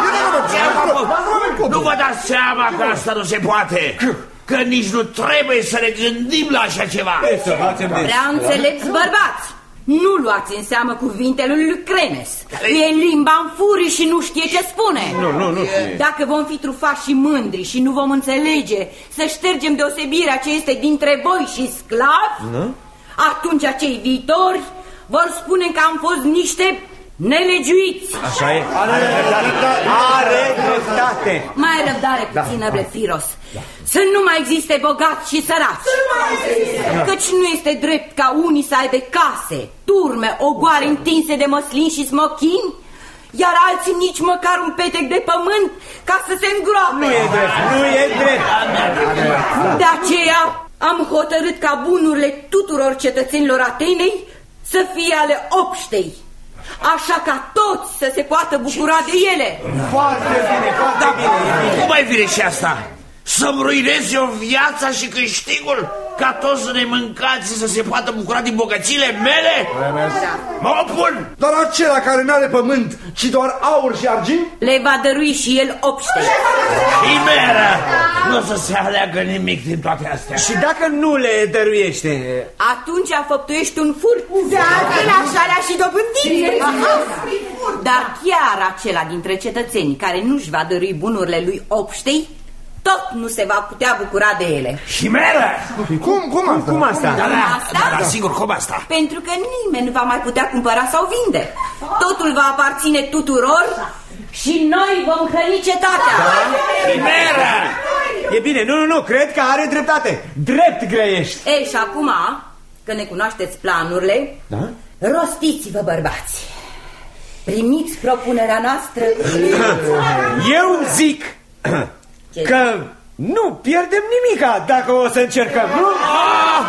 Nu vă dați seama că asta nu se poate. Că nici nu trebuie să ne gândim la așa ceva. Prea înțelepți, bărbați. Nu luați în seamă cuvintele lui Cremes. E limba în furii și nu știe ce spune. Nu, nu, nu. Dacă vom fi trufași și mândri și nu vom înțelege să ștergem deosebirea ce este dintre voi și sclavi, nu? Atunci acei viitori vor spune că am fost niște nelegiuiți. Așa e. Are dreptate. Are dreptate. Mai ai răbdare puțină, Blefiros. Da. Să nu mai existe bogați și săraci. Căci nu este drept ca unii să aibă case, turme, ogoare întinse de măslin și smochini, iar alții nici măcar un petec de pământ ca să se îngroape. Nu e drept, nu e drept. De aceea am hotărât ca bunurile tuturor cetățenilor Atenei să fie ale obștei, așa ca toți să se poată bucura de ele. Foarte bine, foarte bine. Cum mai vine și asta? Să-mi ruinezi eu viața și câștigul ca toți să ne mâncați și să se poată bucura din bogățiile mele? Mă opun! Dar acela care n-are pământ, ci doar aur și argint? Le va dărui și el obște. Chimera! Nu o să se aleagă nimic din toate astea. Și dacă nu le dăruiește? Atunci afăptuiești un furt. De altfel așa le-a și dobândit. Dar chiar acela dintre cetățenii care nu-și va dărui bunurile lui obștei, tot nu se va putea bucura de ele. Chimera! Cum, cum asta? Cum asta? Da, da, asta? da, da, sigur, cum asta? Pentru că nimeni nu va mai putea cumpăra sau vinde. Totul va aparține tuturor și noi vom hrăni cetatea. Da? Chimera! E bine, nu, nu, nu, cred că are dreptate. Drept grăiești. Ei, și acum, că ne cunoașteți planurile, da? Rostiți-vă, bărbați. Primiți propunerea noastră. Eu zic că nu pierdem nimica dacă o să încercăm, nu? Ah!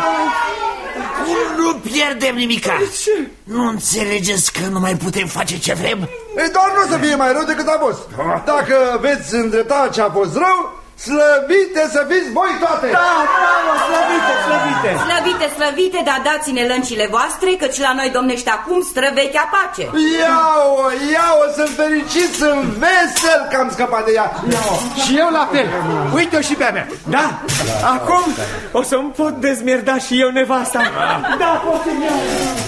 Nu pierdem nimica. Nu înțelegeți că nu mai putem face ce vrem? E, doar nu o să fie mai rău decât a fost. Dacă veți îndrepta ce a fost rău, slăvite să fiți voi toate! Da, bravo, slăvite, slăvite! Slăvite, slăvite, dar dați-ne lăncile voastre, căci la noi domnește acum străvechea pace. Iau-o, iau-o, sunt fericit, sunt vesel că am scăpat de ea. Și eu la fel, uite-o și pe a mea. Da, acum o să-mi pot dezmierda și eu nevasta. Da, pot să-mi iau.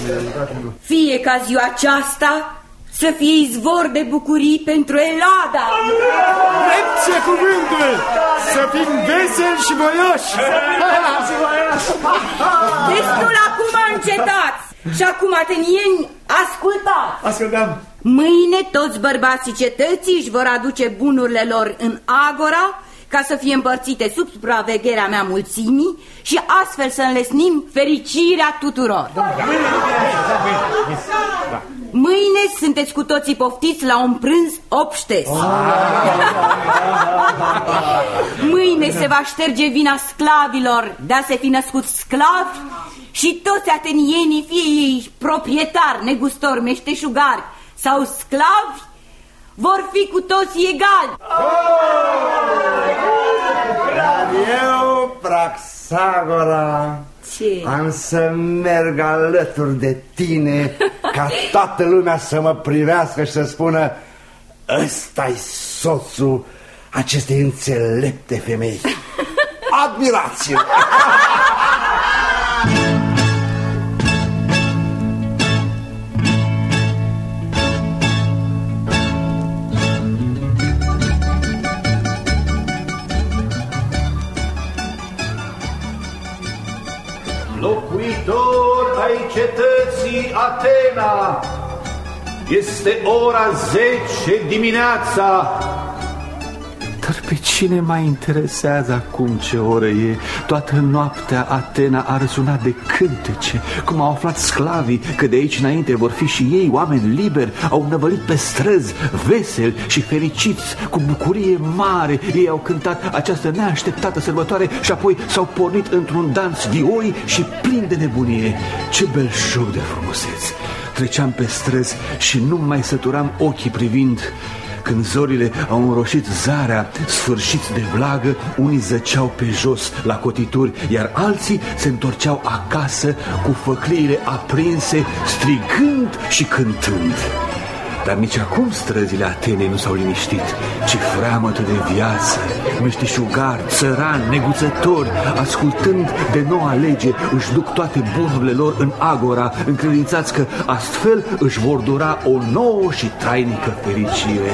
Fie ca ziua aceasta să fie izvor de bucurii pentru Elada. Drept ce cuvântul! Să fim veseli și voioși! Destul acum încetați! Și acum, atenieni, ascultați! Ascultăm! Mâine toți bărbații cetății își vor aduce bunurile lor în agora ca să fie împărțite sub supravegherea mea mulțimii și astfel să înlesnim fericirea tuturor. Mâine sunteți cu toții poftiți la un prânz obștesc. Mâine se va șterge vina sclavilor de a se fi născut sclavi și toți atenienii, fie ei proprietari, negustori, meșteșugari sau sclavi, vor fi cu toții egali. Dar eu, Praxagora, ce? Am să merg alături de tine ca toată lumea să mă privească și să spună: ăsta-i soțul acestei înțelepte femei. Admirație! Locuitor ai cetății Atena, este ora zece dimineața. Dar pe cine mai interesează acum ce oră e? Toată noaptea Atena a răsunat de cântece, cum au aflat sclavii că de aici înainte vor fi și ei oameni liberi. Au năvălit pe străzi, veseli și fericiți, cu bucurie mare. Ei au cântat această neașteptată sărbătoare și apoi s-au pornit într-un dans vioi și plin de nebunie. Ce belșug de frumuseți! Treceam pe străzi și nu mai săturam ochii privind. Când zorile au înroșit zarea, sfârșiți de vlagă, unii zăceau pe jos la cotituri, iar alții se întorceau acasă cu făcliile aprinse, strigând și cântând. Dar nici acum străzile Atenei nu s-au liniștit, ci freamătă de viață. Meșteșugari, țărani, neguțători, ascultând de noua lege, își duc toate bunurile lor în agora, încredințați că astfel își vor dura o nouă și trainică fericire.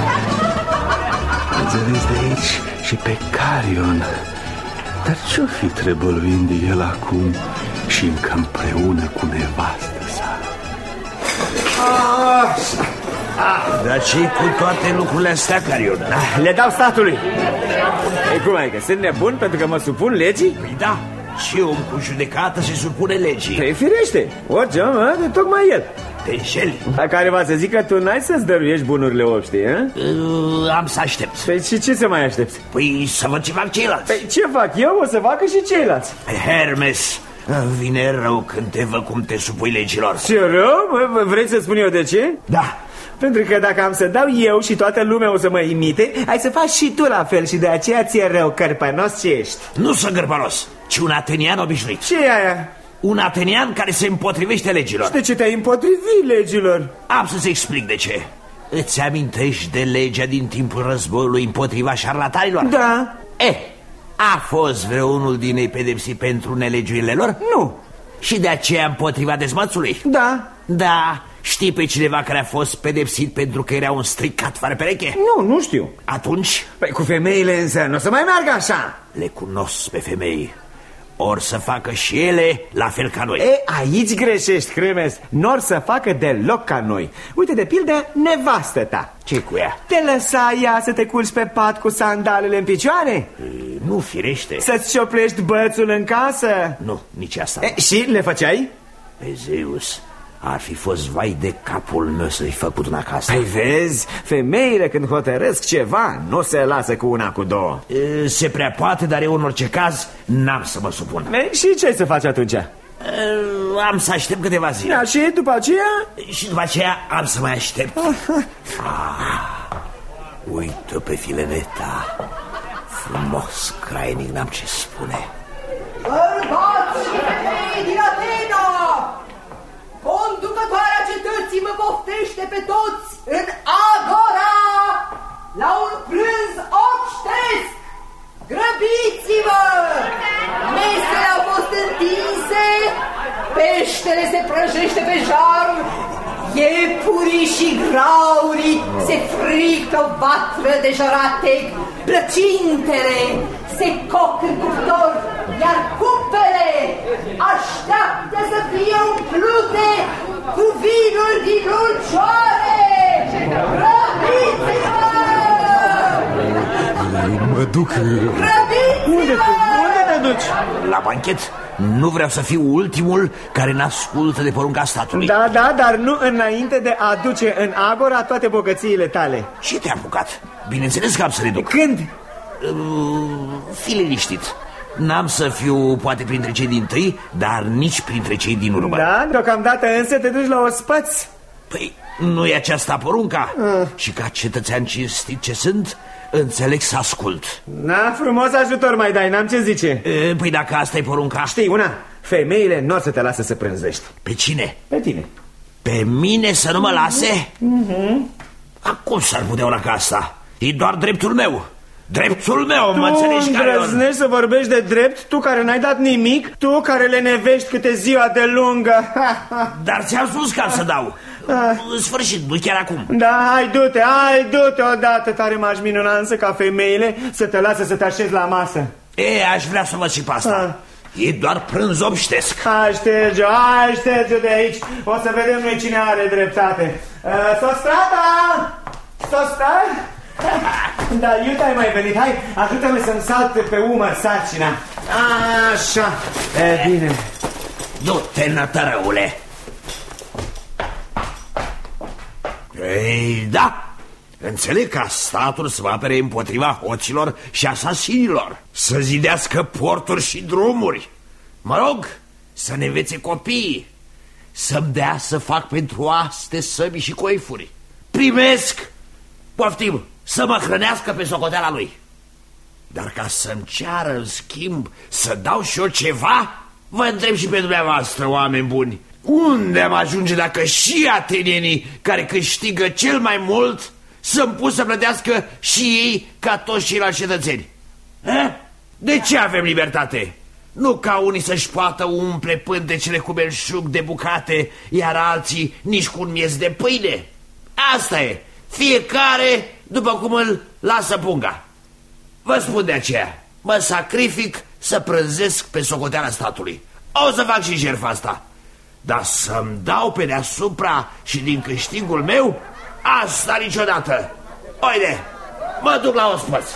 Înțeles de aici și pe Carion. Dar ce-o fi trebăluind de el acum și încă împreună cu nevastă sa? Ah, dar ce cu toate lucrurile astea, Carion? Le dau statului. Ei, cum ai, că sunt nebun pentru că mă supun legii? Păi da, și om cu judecată se supune legii. Păi firește, orice om, de tocmai el. Te înșeli. Care va să zic că tu n-ai să-ți dăruiești bunurile obștii, uh, Am să aștept. Păi și ce să mai aștepți? Păi să văd ce fac ceilalți. Păi ce fac eu, o să facă și ceilalți. Hermes, vine rău când te văd cum te supui legilor. Ce rău? Vrei să spun eu de ce? Da. Pentru că dacă am să dau eu și toată lumea o să mă imite, ai să faci și tu la fel și de aceea ți-e rău, cărpănos ce ești. Nu sunt cărpănos, ci un atenian obișnuit. Ce e aia? Un atenian care se împotrivește legilor. Și de ce te-ai împotrivit legilor? Am să-ți explic de ce. Îți amintești de legea din timpul războiului împotriva șarlatanilor? Da. E, a fost vreunul din ei pedepsit pentru nelegiurile lor? Nu. Și de aceea împotriva dezmățului? Da. Da. Știi pe cineva care a fost pedepsit pentru că era un stricat fără pereche? Nu, nu știu. Atunci? Păi cu femeile însă nu o să mai meargă așa. Le cunosc pe femei. Or să facă și ele la fel ca noi. E, aici greșești, Cremes. N-or să facă deloc ca noi. Uite, de pildă, nevastă ta. Ce cu ea? Te lăsa ea să te culci pe pat cu sandalele în picioare? E, nu, firește. Să-ți cioplești bățul în casă? Nu, nici asta. E, și le făceai? Pe Zeus, ar fi fost vai de capul meu să-i făcut una acasă. Păi vezi, femeile când hotărăsc ceva nu se lasă cu una, cu două. E, se prea poate, dar eu în orice caz n-am să mă supun. E, și ce să faci atunci? E, am să aștept câteva zile. Da, și după aceea? Și după aceea am să mai aștept. ah, Uită pe Fileneta. Frumos, crainic, n-am ce spune. Bărbați și femei din Atena! Conducătoarea cetății mă poftește pe toți în Agora la un prânz obștesc! Grăbiți-vă! Mesele au fost întinse, peștele se prăjește pe jar, iepurii și graurii se fric pe o vatră de jăratec, plăcintele se coc în cuptor, iar cupele așteaptă să fie umplute cu vinul din ulcioare! Grăbiți-vă! Mă duc... Unde, unde te duci? La banchet. Nu vreau să fiu ultimul care n-ascultă de porunca statului. Da, da, dar nu înainte de a aduce în Agora toate bogățiile tale. Și te-a apucat. Bineînțeles că am să le duc. Când? Uh, fii liniștit. N-am să fiu poate printre cei din tâi, dar nici printre cei din urmă. Da, deocamdată însă te duci la ospăț. Păi, nu e aceasta porunca? uh. Și ca cetățean cinstit ce sunt, înțeleg să ascult. Na, frumos ajutor mai dai, n-am ce zice. e, Păi dacă asta e porunca... Știi una, femeile nu o să te lasă să prânzești. Pe cine? Pe tine. Pe mine să nu mă lase? uh-huh. Acum s-ar putea una ca asta. E doar dreptul meu. Dreptul meu, tu mă înțelegi, Carion? Tu îndrăznești să vorbești de drept, tu care n-ai dat nimic, tu care le nevești câte ziua de lungă. Dar ți-am spus că am să dau. În sfârșit, nu chiar acum. Da, hai du-te, hai du-te odată. Tare m-aș minuna însă ca femeile să te lasă să te așezi la masă. E, aș vrea să văd și pe asta. E doar prânz obștesc. Hai șterge-o, hai șterge-o de aici. O să vedem noi cine are dreptate. uh, Sostrata! Sostai? Da, iute ai mai venit. Hai, ajută-mi să-mi salt pe umăr sarcina. Așa, e bine. Du-te, nătărăule. Ei, da. Înțeleg ca statul să vă apere împotriva hoților și asasinilor, să zidească porturi și drumuri. Mă rog, să ne învețe copiii, să-mi dea să fac pentru aste săbii și coifuri. Primesc, poftim, să mă hrănească pe socoteala lui. Dar ca să-mi ceară în schimb să dau și eu ceva, vă întreb și pe dumneavoastră, oameni buni, unde am ajunge dacă și atenienii care câștigă cel mai mult să-mi pus să plătească și ei ca toți ceilalți cetățeni? Eh? De ce avem libertate? Nu ca unii să-și poată umple pântecele cu belșug de bucate, iar alții nici cu un miez de pâine. Asta e, fiecare după cum îl lasă punga. Vă spun de aceea, mă sacrific să prânzesc pe socoteala statului. O să fac și jertfa asta. Dar să-mi dau pe deasupra și din câștigul meu? Asta niciodată. Uite, mă duc la ospăț.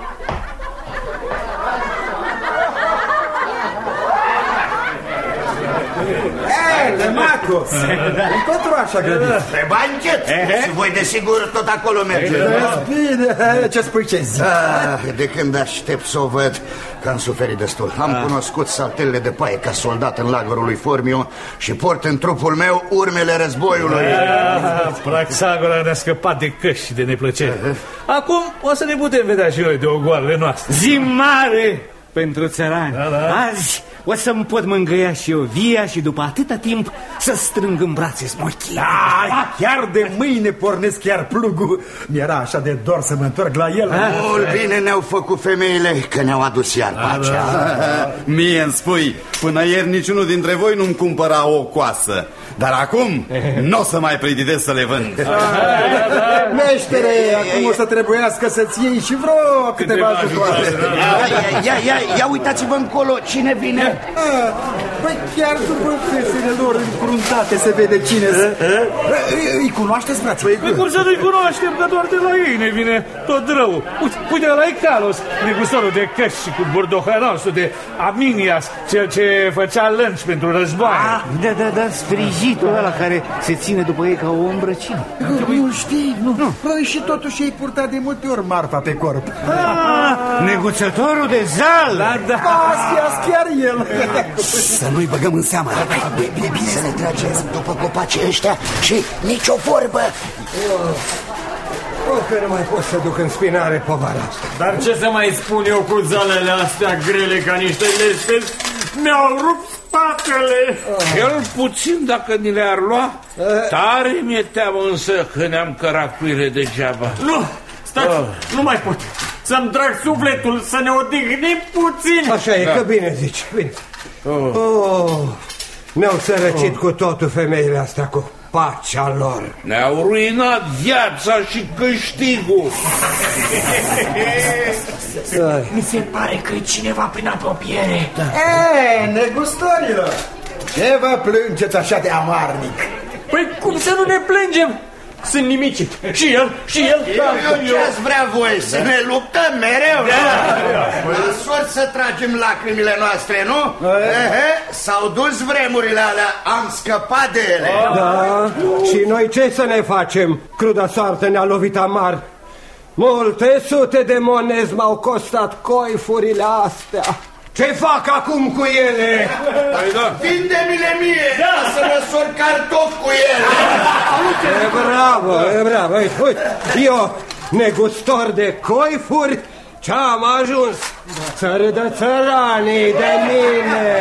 Ei, Lemacu, încotro așa grăbit? Pe banchet. Și voi desigur tot acolo mergeți. Bine, ce spui, ce zi? Ah, de când aștept să o văd, că am suferit destul. Am ah. cunoscut saltelele de paie ca soldat în lagărul lui Formio și port în trupul meu urmele războiului. Ah, Praxagora ne-a scăpat de căști și de neplăceri. Acum o să ne putem vedea și noi de ogoarele noastre. Zi mare pentru țărani. Da, da. Azi o să-mi pot mângâia și eu via și după atâta timp să strâng în brațe smochii. Da, chiar de mâine pornesc chiar plugul. Mi-era așa de dor să mă întorc la el. Mult bine ne-au făcut femeile că ne-au adus iar pacea. Mie îmi spui, până ieri niciunul dintre voi nu-mi cumpăra o coasă. Dar acum nu o să mai pregătesc să le vând. Meștere, acum o să trebuiască să-ți iei și vreo câteva ajutoare. Ia, ia, ia uitați-vă încolo, cine vine? Păi chiar după fesele lor încruntate se vede cine. Îi cunoașteți, frate? Păi cum să nu-i cunoaștem, că doar de la ei ne vine tot rău. Uite, uite ăla e Carlos, negustorul de căști și cu bordohănosul de Aminias, cel ce făcea lănci pentru războaie. Ah, da, da, da, spirijitul ăla care se ține după ei ca o îmbrăcime. Nu știi, nu. nu. Păi și totuși ei purta de multe ori marfa pe corp. Ah, neguțătorul de zal. Da, da. Asta chiar el. Să nu-i băgăm în seamă. Hai, bine, bine să ne tragem după copacii ăștia și nicio vorbă. O, că nu mai pot să duc în spinare povara asta. Dar ce să mai spun eu cu zalele astea grele ca niște leștezi? Mi-au rupt spatele. Cel puțin dacă ni le-ar lua. Tare mi-e teamă însă că ne-am cărat cu ele degeaba. Nu, stați, oh. nu mai pot. Să-mi trag sufletul, să ne odihnim puțin. Așa e, da. Că bine zici, bine. Oh. Oh, ne-au sărăcit oh. cu totul femeile astea cu pacea lor. Ne-au ruinat viața și câștigul. Mi se pare că e cineva prin apropiere. Da. E, negustorilor, ce vă plângeți așa de amarnic? Păi cum să nu ne plângem? Sunt nimici. Și el, și el. Eu ce-ați vrea voi? Să ne luptăm mereu? Măsori să tragem lacrimile noastre, nu? S-au dus vremurile alea, am scăpat de ele. Da, și noi ce să ne facem? Cruda soartă ne-a lovit amar. Multe sute de monezi m-au costat coifurile astea. Ce fac acum cu ele? Vinde-mi-le mie, da. Să măsor cartofi cu ele. E bravo, e bravo. Uite, eu, negustor de coifuri, ce-am ajuns să râdă țăranii de mine.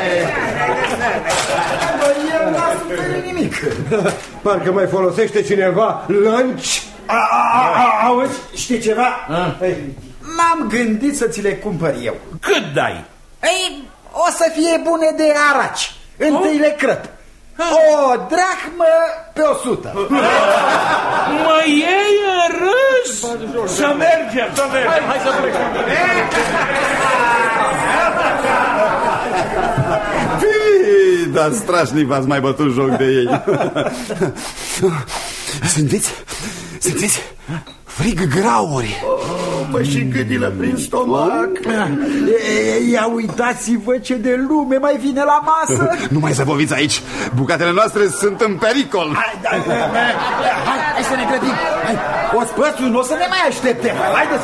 Eu n-am suferit nimic. Parcă mai folosește cineva lănci. Auzi, știi ceva? M-am gândit să ți le cumpăr eu. Cât dai? Ei, o să fie bune de araci. Întâi le crăp. O drachmă pe o sută. Mă iei în râs? Să mergem, să mergem. Hai, hai să plecăm. Dar strașnic v-ați mai bătut joc de ei. Simțiți? Simțiți? Frig grauri. Oh, mă și gâdilă prin stomac. Ia uitați-vă ce de lume mai vine la masă. Nu mai zăboviți aici. Bucatele noastre sunt în pericol. Hai, hai, hai, hai, hai să ne grăbim. Ospățul nu o să ne mai aștepte. Haideți.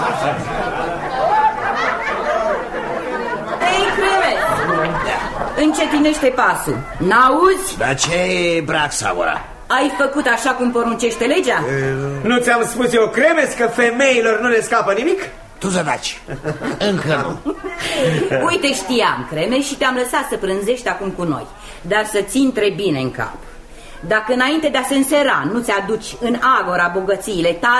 Ei, Creme, încetinește pasul. N-auzi? Dar ce e Praxagora? Ai făcut așa cum poruncește legea? Nu ți-am spus eu, Cremes, că femeilor nu le scapă nimic? Tu zădaci. Încă nu. Uite, știam, Creme, și te-am lăsat să prânzești acum cu noi. Dar să-ți intre bine în cap. Dacă înainte de a se însera nu-ți aduci în agora bogățiile tale,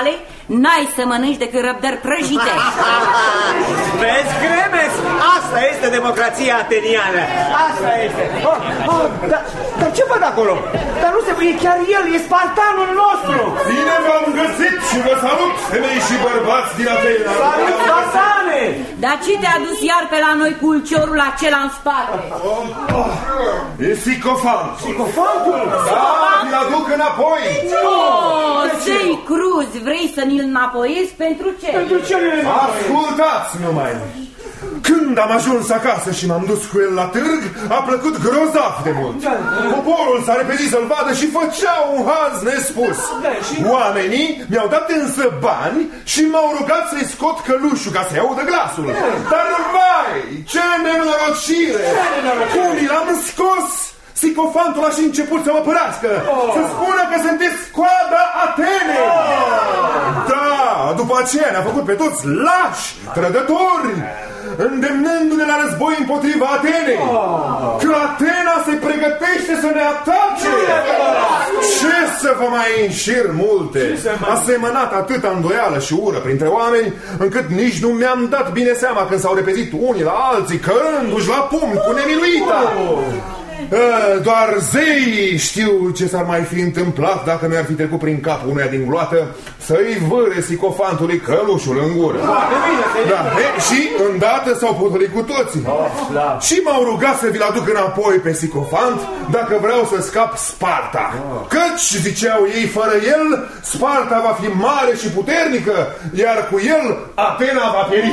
N-ai să mănânci decât răbdări prăjite. Vezi, Cremes? Asta este democrația ateniană. Asta este. Oh, oh, dar, dar ce văd acolo? Dar nu se vede, chiar el, e spartanul nostru. Bine v-am găsit și vă salut, femei și bărbați din Atena. Salut, spartane! Dar ce te-a dus iar pe la noi cu ulciorul acela în spate? Oh, oh, e Sicofantul. Sicofantul? Da, vi-l aduc înapoi. Oh, zei cruz, vrei să ni-l înapoiezi pentru ce? Pentru ce? Ascultați numai. Când am ajuns acasă și m-am dus cu el la târg, a plăcut grozav de mult. Poporul s-a repezit să-l vadă și făcea un haz nespus. Oamenii mi-au dat însă bani și m-au rugat să-i scot călușul ca să-i audă glasul. Dar vai, ce nenorocire! Cum l-am scos, Sicofantul a și început să mă părască, să spună că sunteți scoada Atenei. Da, după aceea ne-a făcut pe toți lași, trădători, îndemnându-ne la război împotriva Atenei. Că Atena se pregătește să ne atace. Ce să vă mai înșir multe. A semănat atâta îndoială și ură printre oameni, încât nici nu mi-am dat bine seama când s-au repezit unii la alții, cărându-și la pumni cu nemiluita. Doar zei știu ce s-ar mai fi întâmplat dacă mi-ar fi trecut prin cap uneia din gloată să-i vâre Sicofantului călușul în gură. Da, e, și îndată s-au potolit cu toții. Și m-au rugat să vi-l aduc înapoi pe Sicofant dacă vreau să scap Sparta. Căci, ziceau ei, fără el Sparta va fi mare și puternică, iar cu el Atena va pieri.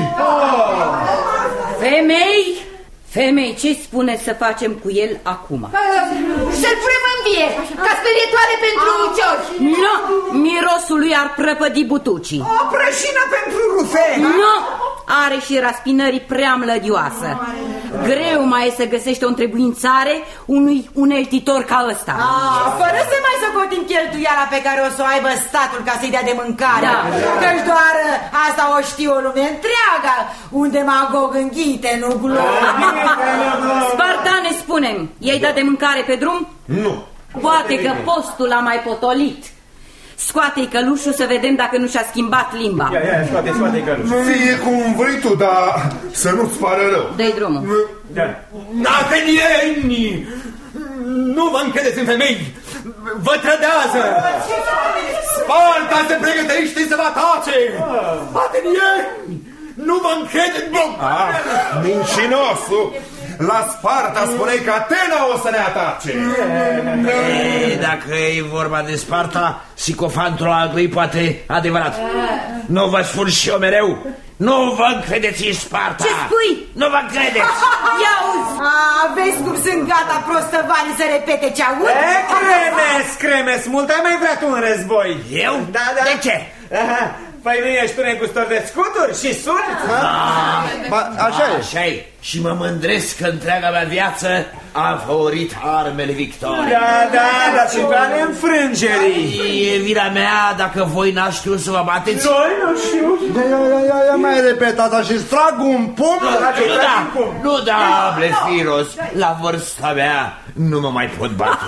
Femei! Femei, ce spune să facem cu el acum? Să-l punem în vie, ca sperietoare pentru uciori. Nu, mirosul lui ar prăpădi butucii. O prășină pentru rufe. Nu, are și raspinării prea mlădioasă. Greu mai e să găsești o întrebuințare unui uneltitor ca ăsta. Ah, fără să mai socotim cheltuiala pe care o să o aibă statul ca să-i dea de mâncare. Da. Căci doar asta o știu o lume întreagă, un demagog înghite, nu glumă. Spartane, spune-mi, i-ai dat de mâncare pe drum? Nu. Poate că postul l-a mai potolit. Scoate-i călușul să vedem dacă nu și-a schimbat limba. Ia, ia, scoate, scoate-i călușul. Fie cum vrei tu, dar să nu-ți pară rău. Dă-i drumul. Da. Atenieni! Nu vă încredeți în femei! Vă trădează! Sparta se pregătește să vă atace! Atenieni! Nu vă încredeți, bă! Ah, mincinosul! La Sparta spuneai că Atena o să ne atace. Ei, dacă e vorba de Sparta, Sicofantul altui poate adevărat. Nu vă spun și eu mereu, nu vă încredeți în Sparta. Ce spui? Nu vă încredeți. Ia uzi! A, vezi cum sunt gata prostăvanii să repete ce aud? E, Cremes, Cremes, mult ai mai vrea tu în război. Eu? Da, da. De ce? Aha. Păi nu ești tu negustor de scuturi și suni? Așa e. Așa e. Și mă mândresc că întreaga mea viață am favorit armele victoriei. Da, da, dar și pe ale înfrângerii. E vina mea dacă voi n-ați știut să vă bateți. Noi nu știu. Ia, ia, ia, ia mai repetata și strag un pumn. Nu da, nu da, Blefiros, la vârsta mea nu mă mai pot bate.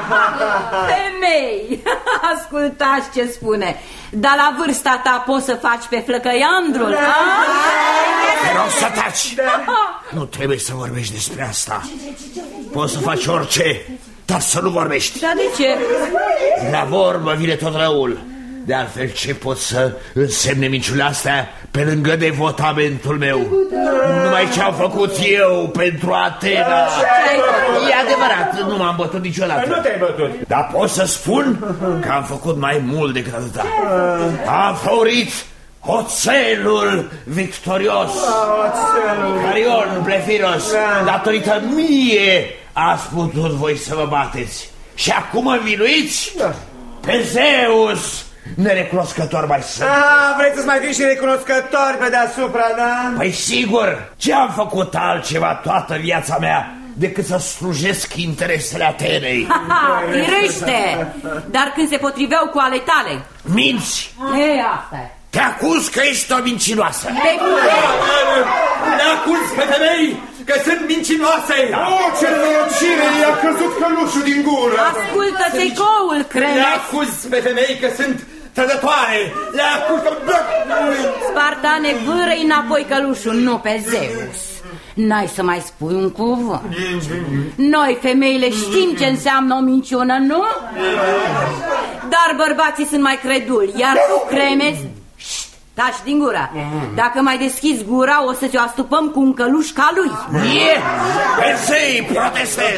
Femei, ascultați ce spune. Dar la vârsta ta poți să faci pe flăcăiandrul, da. Te rog să taci. Nu trebuie să vorbești despre asta. Poți să faci orice, dar să nu vorbești. Dar de ce? La vorbă vine tot răul. De altfel, ce pot să însemne minciunile astea pe lângă devotamentul meu? Numai ce-am făcut eu pentru Atena. E adevărat, nu m-am bătut niciodată. Nu te-ai bătut. Dar pot să spun că am făcut mai mult decât atâta. Am favorit oțelul victorios. Carion, Blefiros, datorită mie ați putut voi să vă bateți. Și acum mă miluiți? Pe Zeus nerecunoscător mai sunt. Ah, vrei să-ți mai fii și recunoscători pe deasupra, da? Păi sigur, ce am făcut altceva toată viața mea decât să slujesc interesele Atenei? Firește, dar când se potriveau cu ale tale. Minți! E, asta e. Te acuz că ești o mincinoasă. Pe cuvânt. Ne acuz pe femei că sunt mincinoase. O, ce nenorocire, i-a căzut călușul din gură. Ascultă-te coul, Cremes. Ne acuz pe femei că sunt trădătoare! Le-a... Spartane, vâră-i înapoi călușul, nu pe Zeus. N-ai să mai spui un cuvânt. Noi, femeile, știm ce înseamnă o minciună, nu? Dar bărbații sunt mai creduli. Iar tu, Cremes, șt, taci din gura. Dacă mai deschizi gura, o să te-o astupăm cu un căluș ca lui. E, Persei, protestez.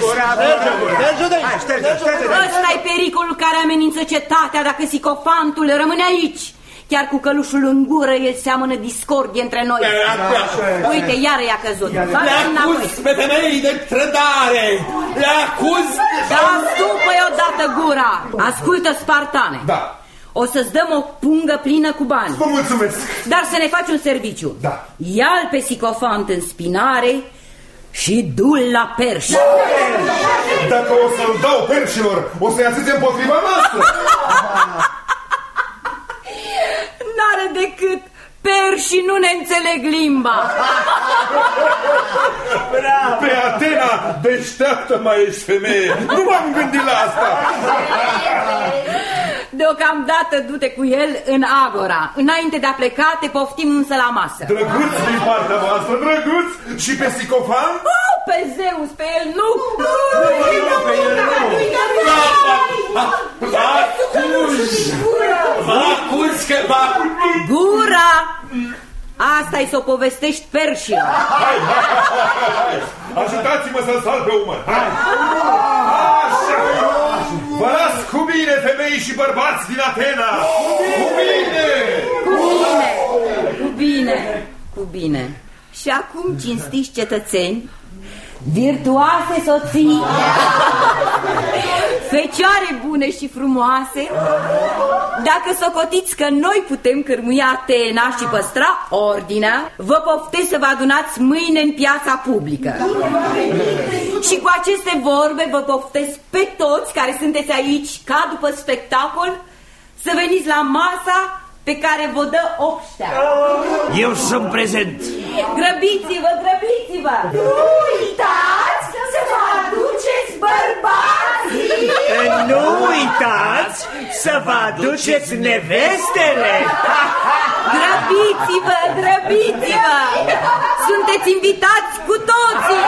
Ăsta-i pericolul care amenință cetatea dacă Sicofantul rămâne aici. Chiar cu călușul în gură, el seamănă discordie între noi. Uite, iară i-a căzut. Le acuz pe femei de trădare. Le acuz... Da, stupă-i odată gura. Ascultă, Spartane. Da. O să-ți dăm o pungă plină cu bani. Vă mulțumesc. Dar să ne faci un serviciu. Da. Ia-l pe Sicofant în spinare și du-l la perși. Dacă o să-l dau perșilor, o să-i atâțe împotriva noastră. N-are decât perși, nu ne înțeleg limba. Pe Atena, deșteaptă mai ești femeie. Nu m-am gândit la asta. Deocamdată du-te cu el în agora. Înainte de a pleca, te poftim însă la masă. Drăguț din partea voastră, drăguț. Și pe Sicofan? Oh, pe Zeus, pe el nu. Vă acuz! Vă acuz că vă... Gura! Asta-i să o povestești perșilor. Hai, hai, hai, hai. Ajutați-mă să-l sal pe umăr. Hai. Așa. Vă las cu bine, femei și bărbați din Atena. Cu bine! Cu bine! Cu bine! Cu bine! Și acum, cinstiți cetățeni, virtuoase soții, fecioare bune și frumoase, dacă socotiți că noi putem cârmui Atena și păstra ordinea, vă poftesc să vă adunați mâine în piața publică. Și cu aceste vorbe vă poftesc pe toți care sunteți aici ca după spectacol să veniți la masa pe care vă dă obștea. Eu sunt prezent. Grăbiți-vă, grăbiți-vă! Nu uitați să vă aduceți bărbații! Nu uitați să vă aduceți nevestele! Grăbiți-vă, grăbiți-vă! Sunteți invitați cu toții!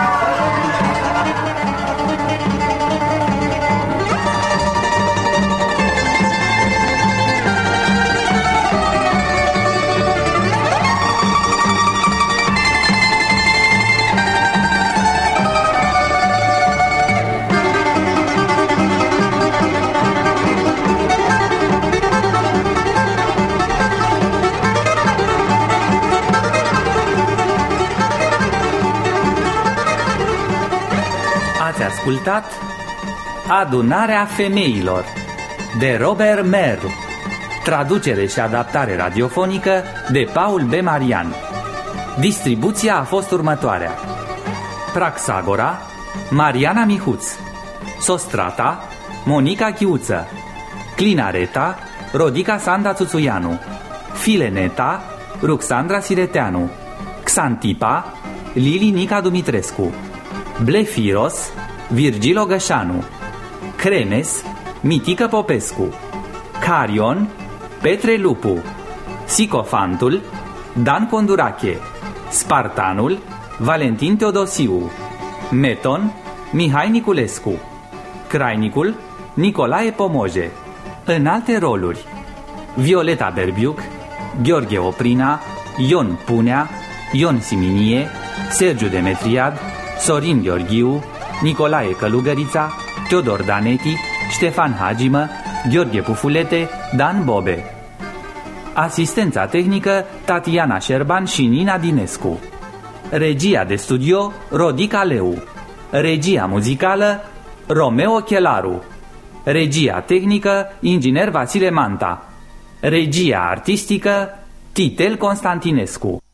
Ați ascultat Adunarea femeilor de Robert Merle, traducere și adaptare radiofonică de Paul B. Marian. Distribuția a fost următoarea: Praxagora, Mariana Mihuț, Sostrata, Monica Chiuță, Clinareta, Rodica Sanda Țuțuianu, Fileneta, Ruxandra Sireteanu, Xantipa, Lili Nica Dumitrescu, Blefiros, Virgil Ogășanu, Cremes, Mitică Popescu, Carion, Petre Lupu, Sicofantul, Dan Condurache, Spartanul, Valentin Teodosiu, Meton, Mihai Niculescu, Crainicul, Nicolae Pomoje. În alte roluri: Violeta Berbiuc, Gheorghe Oprina, Ion Punea, Ion Siminie, Sergiu Demetriad, Sorin Gheorghiu, Nicolae Călugărița, Teodor Daneti, Ștefan Hagimă, Gheorghe Pufulete, Dan Bobe. Asistența tehnică Tatiana Șerban și Nina Dinescu. Regia de studio Rodica Leu. Regia muzicală Romeo Chelaru. Regia tehnică inginer Vasile Manta. Regia artistică Titel Constantinescu.